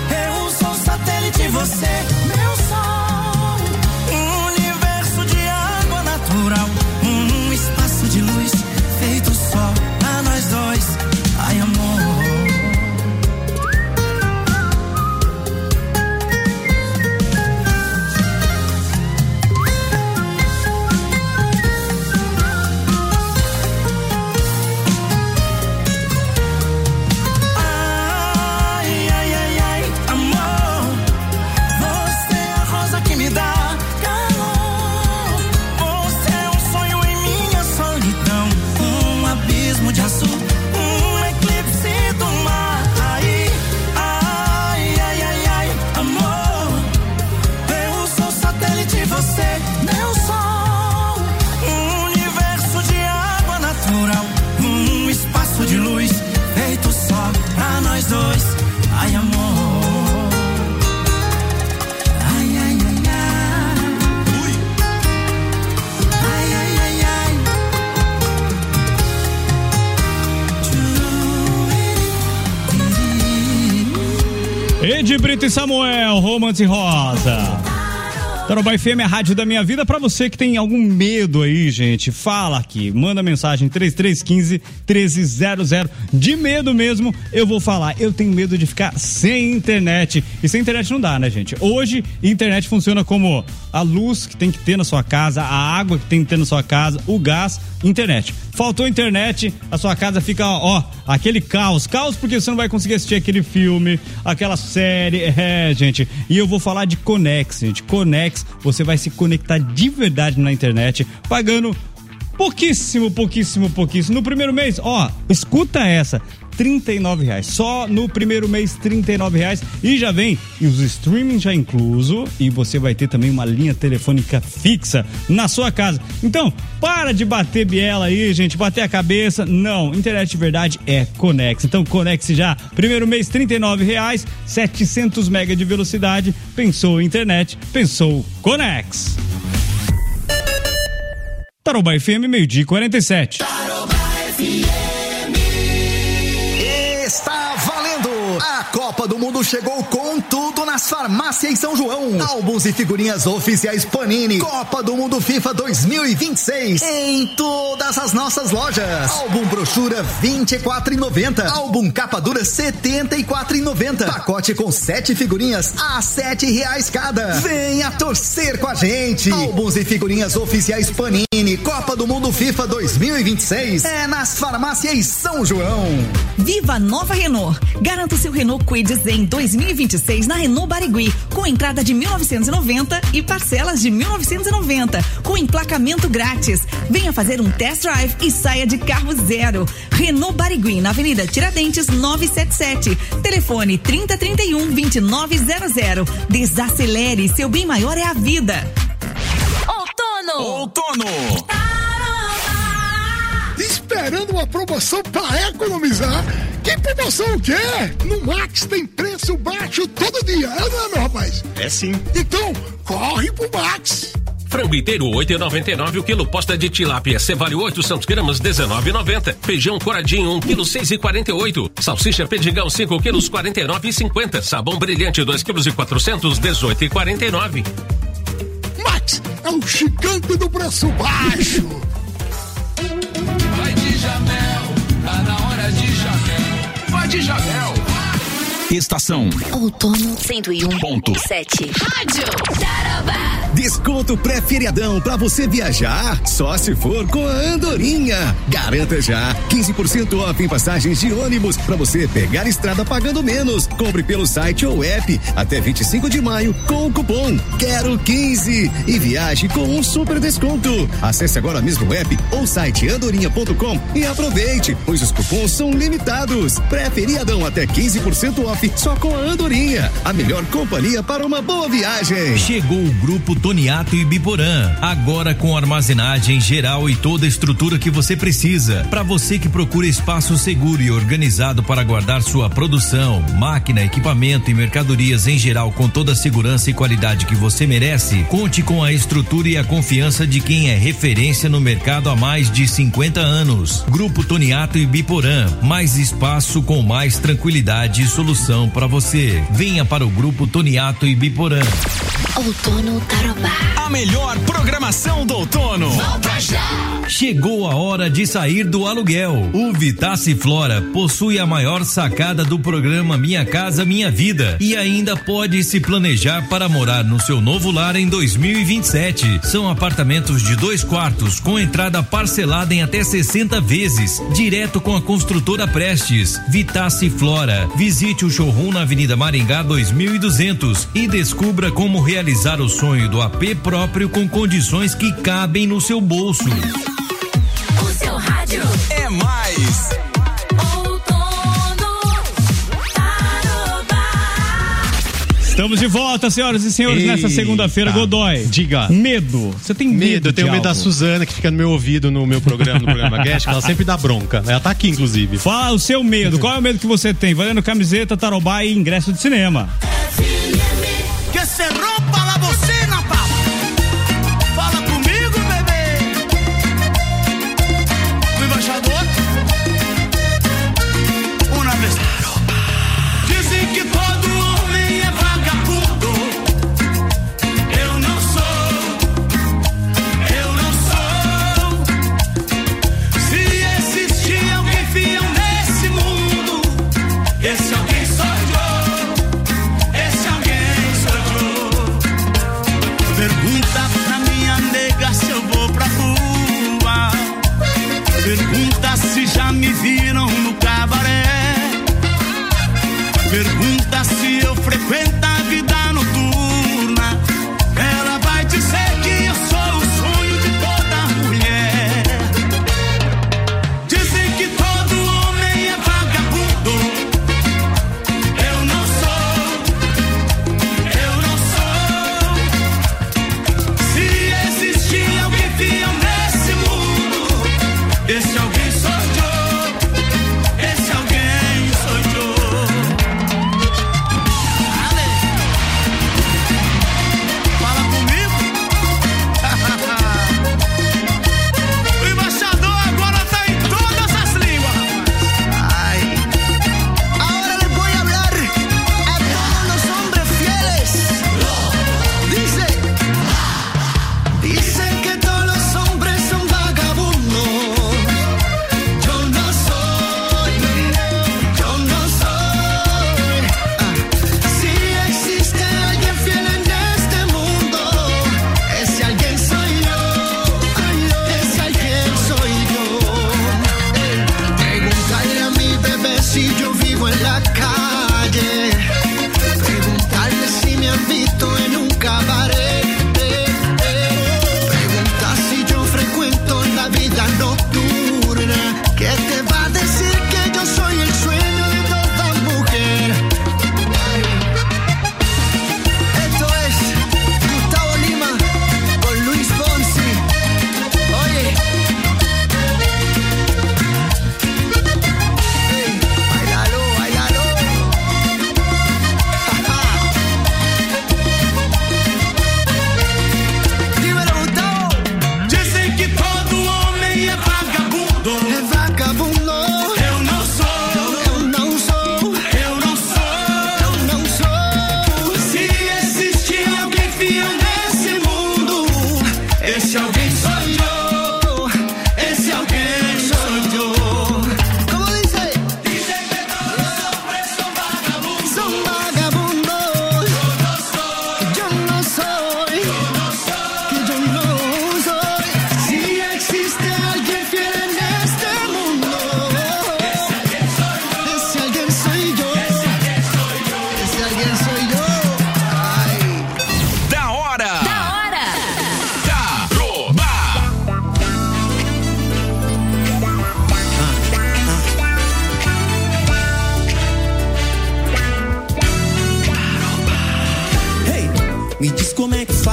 Speaker 9: Ed Brito e Samuel, Romance Rosa. Tarobá FM é a rádio da minha vida. Pra você que tem algum medo aí, gente, fala aqui, manda mensagem 3315-1300. De medo mesmo, eu vou falar. Eu tenho medo de ficar sem internet. E sem internet não dá, né, gente? Hoje, internet funciona como a luz que tem que ter na sua casa, a água que tem que ter na sua casa, o gás, internet. Faltou internet, a sua casa fica, aquele caos. Caos porque você não vai conseguir assistir aquele filme, aquela série. Gente. E eu vou falar de Connex, gente. Connex, você vai se conectar de verdade na internet, pagando pouquíssimo. No primeiro mês, escuta essa. R$39, só no primeiro mês R$39 e já vem, e os streaming já incluso, e você vai ter também uma linha telefônica fixa na sua casa. Então, para de bater biela aí, gente, bater a cabeça, não, internet de verdade é Connex. Então conecte já, primeiro mês R$39, 700 mega de velocidade, pensou internet, pensou Connex. Tarobá FM, 12h47.
Speaker 2: Tarobá FM. Está valendo! A Copa do Mundo chegou com tudo nas farmácias São João. Álbuns e figurinhas oficiais Panini. Copa do Mundo FIFA 2026. Em todas as nossas lojas. Álbum brochura R$24,90. Álbum capa dura R$74,90. Pacote com 7 figurinhas a R$7 cada. Venha torcer com a gente. Álbuns e figurinhas oficiais Panini. Copa do Mundo FIFA 2026. É nas farmácias São João.
Speaker 14: Viva a nova Renault. Garanta o seu Renault Kwid Zen 2026 na Renault Barigui, com entrada de 1.990 e parcelas de 1.990, com emplacamento grátis. Venha fazer um test drive e saia de carro zero. Renault Barigui, na Avenida Tiradentes 977. Telefone 3031-2900. Desacelere, seu bem maior é a vida.
Speaker 2: Outono.
Speaker 8: Esperando uma promoção para economizar? Que promoção o quê? No Max tem preço baixo todo dia, não é, meu rapaz?
Speaker 3: É sim.
Speaker 8: Então, corre pro Max.
Speaker 3: Frango inteiro 8,99 o quilo. Posta de tilápia Cevalho 800 gramas 19,90. Feijão coradinho 1 quilo 6,48. Salsicha Pedigão 5 quilos 49,50. Sabão brilhante 2 quilos e 400 18,49.
Speaker 8: Max é o gigante do preço baixo.
Speaker 16: Vai de Jamel, tá na hora de Jamel. Vai de Jamel.
Speaker 7: Estação
Speaker 4: Outono 101.7. Rádio Tarobá.
Speaker 2: Desconto pré-feriadão pra você viajar, só se for com a Andorinha. Garanta já 15% off em passagens de ônibus pra você pegar estrada pagando menos. Compre pelo site ou app até 25 de maio com o cupom Quero 15 e viaje com um super desconto. Acesse agora mesmo o app ou site andorinha.com e aproveite, pois os cupons são limitados. Pré-feriadão até 15% off só com a Andorinha, a melhor companhia para uma boa viagem.
Speaker 11: Chegou o Grupo Toniato e Biporã, agora com armazenagem geral e toda a estrutura que você precisa. Para você que procura espaço seguro e organizado para guardar sua produção, máquina, equipamento e mercadorias em geral com toda a segurança e qualidade que você merece, conte com a estrutura e a confiança de quem é referência no mercado há mais de 50 anos. Grupo Toniato e Biporã, mais espaço com mais tranquilidade e solução para você. Venha para o Grupo Toniato e Biporã.
Speaker 4: Outono Tarobá.
Speaker 7: A melhor programação do outono.
Speaker 4: Volta já.
Speaker 11: Chegou a hora de sair do aluguel. O Vitace Flora possui a maior sacada do programa Minha Casa Minha Vida e ainda pode se planejar para morar no seu novo lar em 2027. São apartamentos de 2 quartos com entrada parcelada em até 60 vezes, direto com a construtora Prestes. Vitace Flora. Visite o showroom na Avenida Maringá 2200 e descubra como realizar o sonho do AP próprio com condições que cabem no seu bolso.
Speaker 4: O seu rádio
Speaker 7: é mais.
Speaker 4: Outono Tarobá.
Speaker 9: Estamos de volta, senhoras e senhores, nessa segunda-feira. Godoy,
Speaker 10: diga.
Speaker 9: Medo. Você tem medo?
Speaker 10: Eu tenho medo da Suzana, que fica no meu ouvido no meu programa, no programa Guest, que ela sempre dá bronca. Ela tá aqui, inclusive.
Speaker 9: Fala o seu medo. Qual é o medo que você tem? Valendo camiseta, Tarobá e ingresso de cinema.
Speaker 16: Que se rompa la bocina, papo. Fala comigo, bebê. O embaixador. Uma vez. Dizem que todo homem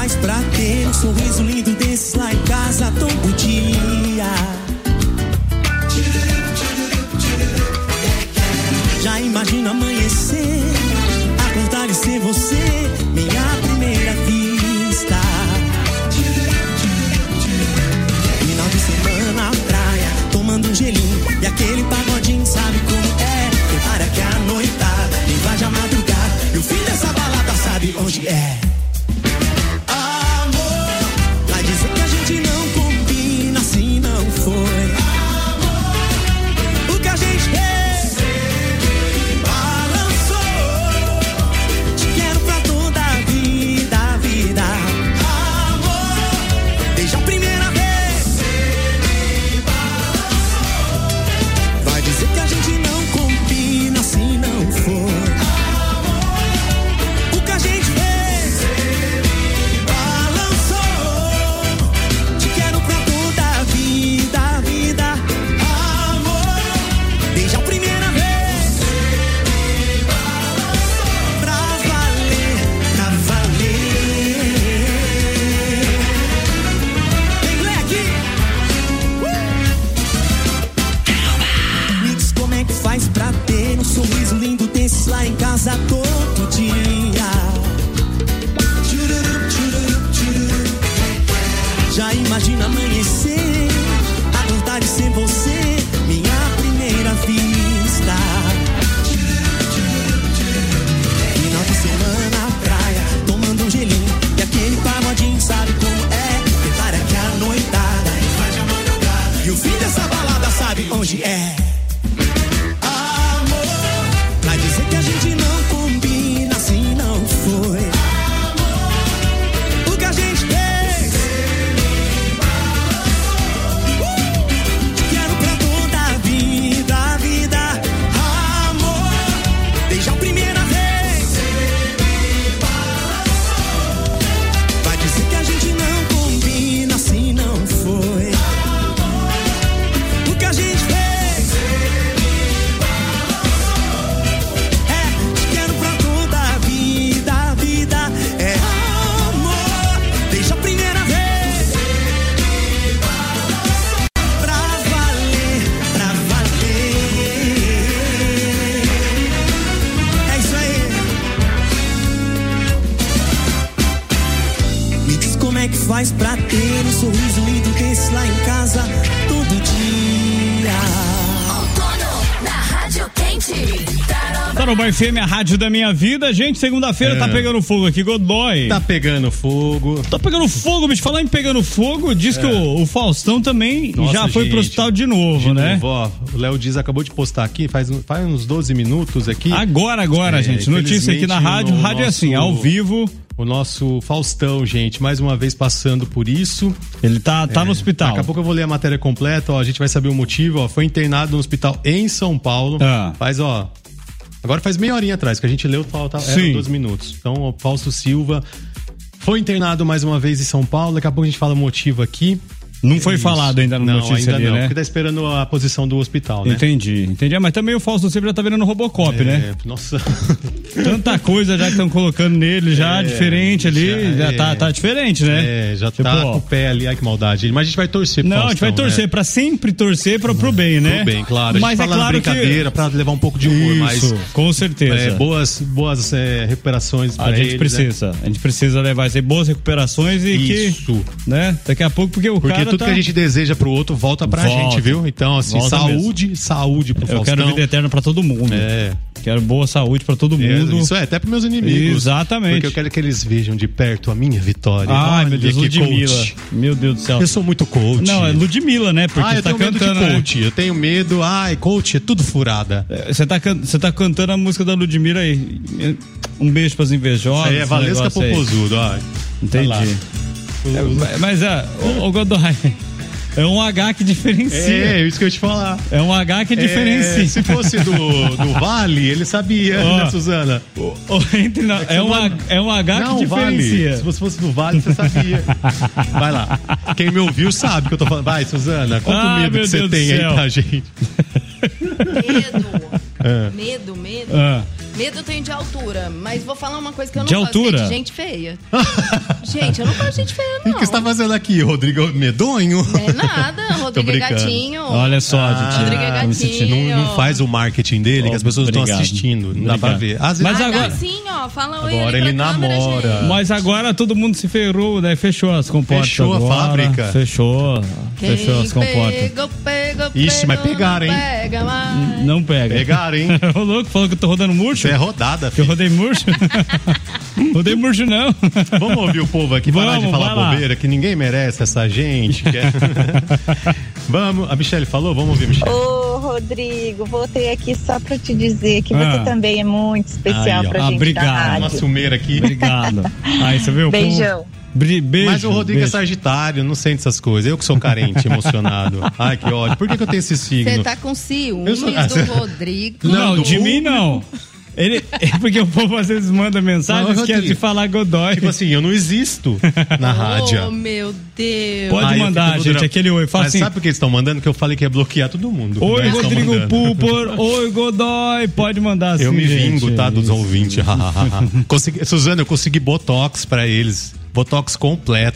Speaker 16: faz pra ter um sorriso lindo desses lá em casa todo dia? Já imagina amanhecer, acordar e ser você, minha primeira vista. Final de semana na praia, tomando um gelinho e aquele pagodinho, sabe como é? Prepara que a noitada invade a madrugada e o fim dessa balada sabe onde é. Amor, vai dizer que a gente não combina, assim não foi. Amor, o que a gente fez balançou. Te quero pra toda a vida, vida. Amor, desde a primeira vez vai dizer que a gente não combina, assim não foi. O que a gente fez balançou. Te quero pra toda a vida, vida. Amor, desde a primeira vez pra valer, pra valer. Vem, Black! Me diz como é que faz pra ter um sorriso lindo desses lá em casa todo dia. Tchururup, tchururup, tchururup. Já imagina amanhecer, acordar e ser você, minha primeira vista. Final de semana na praia, tomando um gelinho e aquele pagodinho, sabe como é? Prepara que a noitada invade a madrugada e o fim dessa balada sabe onde é. Amor, vai dizer que a gente não combina, assim não foi. Amor, o que a gente fez te quero pra toda a vida, vida. Amor, desde a primeira vez vai dizer que a gente não combina, assim não foi. O que a gente fez te quero pra toda a vida, vida. É amor, desde a primeira vez pra valer, pra valer. É isso aí. Me diz como é que faz pra ter um sorriso lindo desse lá em casa todo dia.
Speaker 4: Outono na Rádio Quente.
Speaker 9: Tarobá FM, a rádio da minha vida. Gente, segunda-feira tá pegando fogo aqui, Godoy.
Speaker 10: Tá pegando fogo.
Speaker 9: Tá pegando fogo, bicho. Falar em pegando fogo, diz que o Faustão também
Speaker 10: Nossa,
Speaker 9: já foi pro
Speaker 10: gente.
Speaker 9: hospital de novo, né?
Speaker 10: Ó, o Léo Dias acabou de postar aqui, faz uns 12 minutos aqui.
Speaker 9: Agora, gente. Notícia aqui na rádio. Rádio é assim, ao vivo.
Speaker 10: O nosso Faustão, gente, mais uma vez passando por isso.
Speaker 9: Ele tá no hospital.
Speaker 10: Daqui a pouco eu vou ler a matéria completa, ó, a gente vai saber o motivo, ó. Foi internado no hospital em São Paulo. Agora faz meia horinha atrás, que a gente leu, eram 12 minutos. Então, o Fausto Silva foi internado mais uma vez em São Paulo. Daqui a pouco a gente fala o motivo aqui.
Speaker 9: Não foi falado ainda no notícia
Speaker 10: ainda
Speaker 9: ali,
Speaker 10: não,
Speaker 9: né?
Speaker 10: porque tá esperando a posição do hospital, né?
Speaker 9: Entendi. Mas também o Fausto Silva já tá vendo no Robocop, né?
Speaker 10: Nossa.
Speaker 9: Tanta coisa já que estão colocando nele, já diferente ali. Já tá diferente, né?
Speaker 10: Já tá com o pé ali. Ai, que maldade. Mas a gente vai torcer pro Faustão,
Speaker 9: a gente vai torcer, pra sempre torcer pro bem, né?
Speaker 10: Pro bem, claro.
Speaker 9: Mas
Speaker 10: a gente fala brincadeira, pra levar um pouco de humor,
Speaker 9: isso, com certeza.
Speaker 10: Boas recuperações pra
Speaker 9: ele, a gente precisa levar boas recuperações e
Speaker 10: isso.
Speaker 9: Que, né? Daqui a pouco, porque cara
Speaker 10: tudo que a gente deseja pro outro volta pra gente, viu? Então, assim, saúde pro Faustão.
Speaker 9: Eu quero vida eterna pra todo mundo. Quero boa saúde pra todo mundo.
Speaker 10: Isso até pros meus inimigos.
Speaker 9: Exatamente.
Speaker 10: Porque eu quero que eles vejam de perto a minha vitória.
Speaker 9: Ai, meu Deus, Ludmilla.
Speaker 10: Coach.
Speaker 9: Meu Deus do céu.
Speaker 10: Eu sou muito coach.
Speaker 9: Não, é Ludmilla, né? Porque
Speaker 10: eu tenho medo de coach. Eu tenho medo. Ai, coach, é tudo furada.
Speaker 9: Você tá cantando a música da Ludmilla aí. Um beijo pras invejosas.
Speaker 10: Isso aí é Valesca Popozudo.
Speaker 9: Entendi. Mas ô Godoy... É um H que diferencia.
Speaker 10: É isso que eu ia te falar.
Speaker 9: É um H que diferencia.
Speaker 10: Se fosse do Vale, ele sabia, né, Suzana?
Speaker 9: É um H que diferencia.
Speaker 10: Vale. Se você fosse do Vale, você sabia. Vai lá. Quem me ouviu sabe que eu tô falando. Vai, Suzana, conta o medo que você tem aí pra gente.
Speaker 13: Medo. Medo eu tenho de altura, mas vou falar uma coisa que eu não
Speaker 10: De
Speaker 13: gosto,
Speaker 10: altura?
Speaker 13: é de gente feia. Gente, eu não gosto de gente feia, não.
Speaker 10: O que você tá fazendo aqui, Rodrigo? Medonho?
Speaker 13: É nada, Rodrigo é gatinho.
Speaker 9: Olha só, gente.
Speaker 13: Rodrigo é gatinho.
Speaker 10: Não faz o marketing dele, que as pessoas estão assistindo. Não dá pra ver. Às vezes,
Speaker 9: Mas agora...
Speaker 13: Sim, ó, fala oi
Speaker 10: agora
Speaker 13: ali
Speaker 10: ele
Speaker 13: pra câmera,
Speaker 10: namora.
Speaker 13: gente.
Speaker 9: Mas agora todo mundo se ferrou, né? Fechou as comportas.
Speaker 10: Fechou a
Speaker 9: agora.
Speaker 10: fábrica.
Speaker 9: Fechou as comportas.
Speaker 10: Ixi, mas pegaram, hein?
Speaker 13: Pega mais.
Speaker 9: Não pega.
Speaker 10: Pegaram, hein?
Speaker 9: O louco falou que eu tô rodando murcho.
Speaker 10: É rodada,
Speaker 9: filho. Que eu rodei murcho? Rodei murcho, não.
Speaker 10: Vamos ouvir o povo aqui, parar de falar bobeira, que ninguém merece essa gente. Vamos, a Michelle falou? Vamos ouvir, Michelle.
Speaker 20: Ô, Rodrigo, voltei aqui só pra te dizer que você também é muito especial pra gente
Speaker 9: obrigado.
Speaker 20: da rádio.
Speaker 10: Uma sumeira aqui.
Speaker 9: Obrigado. Aí, você viu?
Speaker 20: Beijão.
Speaker 9: Beijo,
Speaker 10: mas o Rodrigo
Speaker 9: beijo.
Speaker 10: é sagitário, não sente essas coisas. Eu que sou carente, emocionado. Ai, que ódio. Por que eu tenho esse signo?
Speaker 13: Você tá com ciúmes do Rodrigo.
Speaker 9: Não, de mim não. Ele, porque o povo às vezes manda mensagem e esquece de falar Godoy.
Speaker 10: Tipo assim, eu não existo na rádio.
Speaker 13: Oh, meu Deus.
Speaker 9: Pode mandar, gente, aquele oi. Fala
Speaker 10: mas
Speaker 9: assim,
Speaker 10: sabe por que eles estão mandando? Que eu falei que ia bloquear todo mundo.
Speaker 9: Oi, Rodrigo Pulpor. Oi, Godoy. Pode mandar assim,
Speaker 10: eu me
Speaker 9: gente.
Speaker 10: vingo, tá, dos ouvintes. Suzana, eu consegui botox pra eles. Botox completo.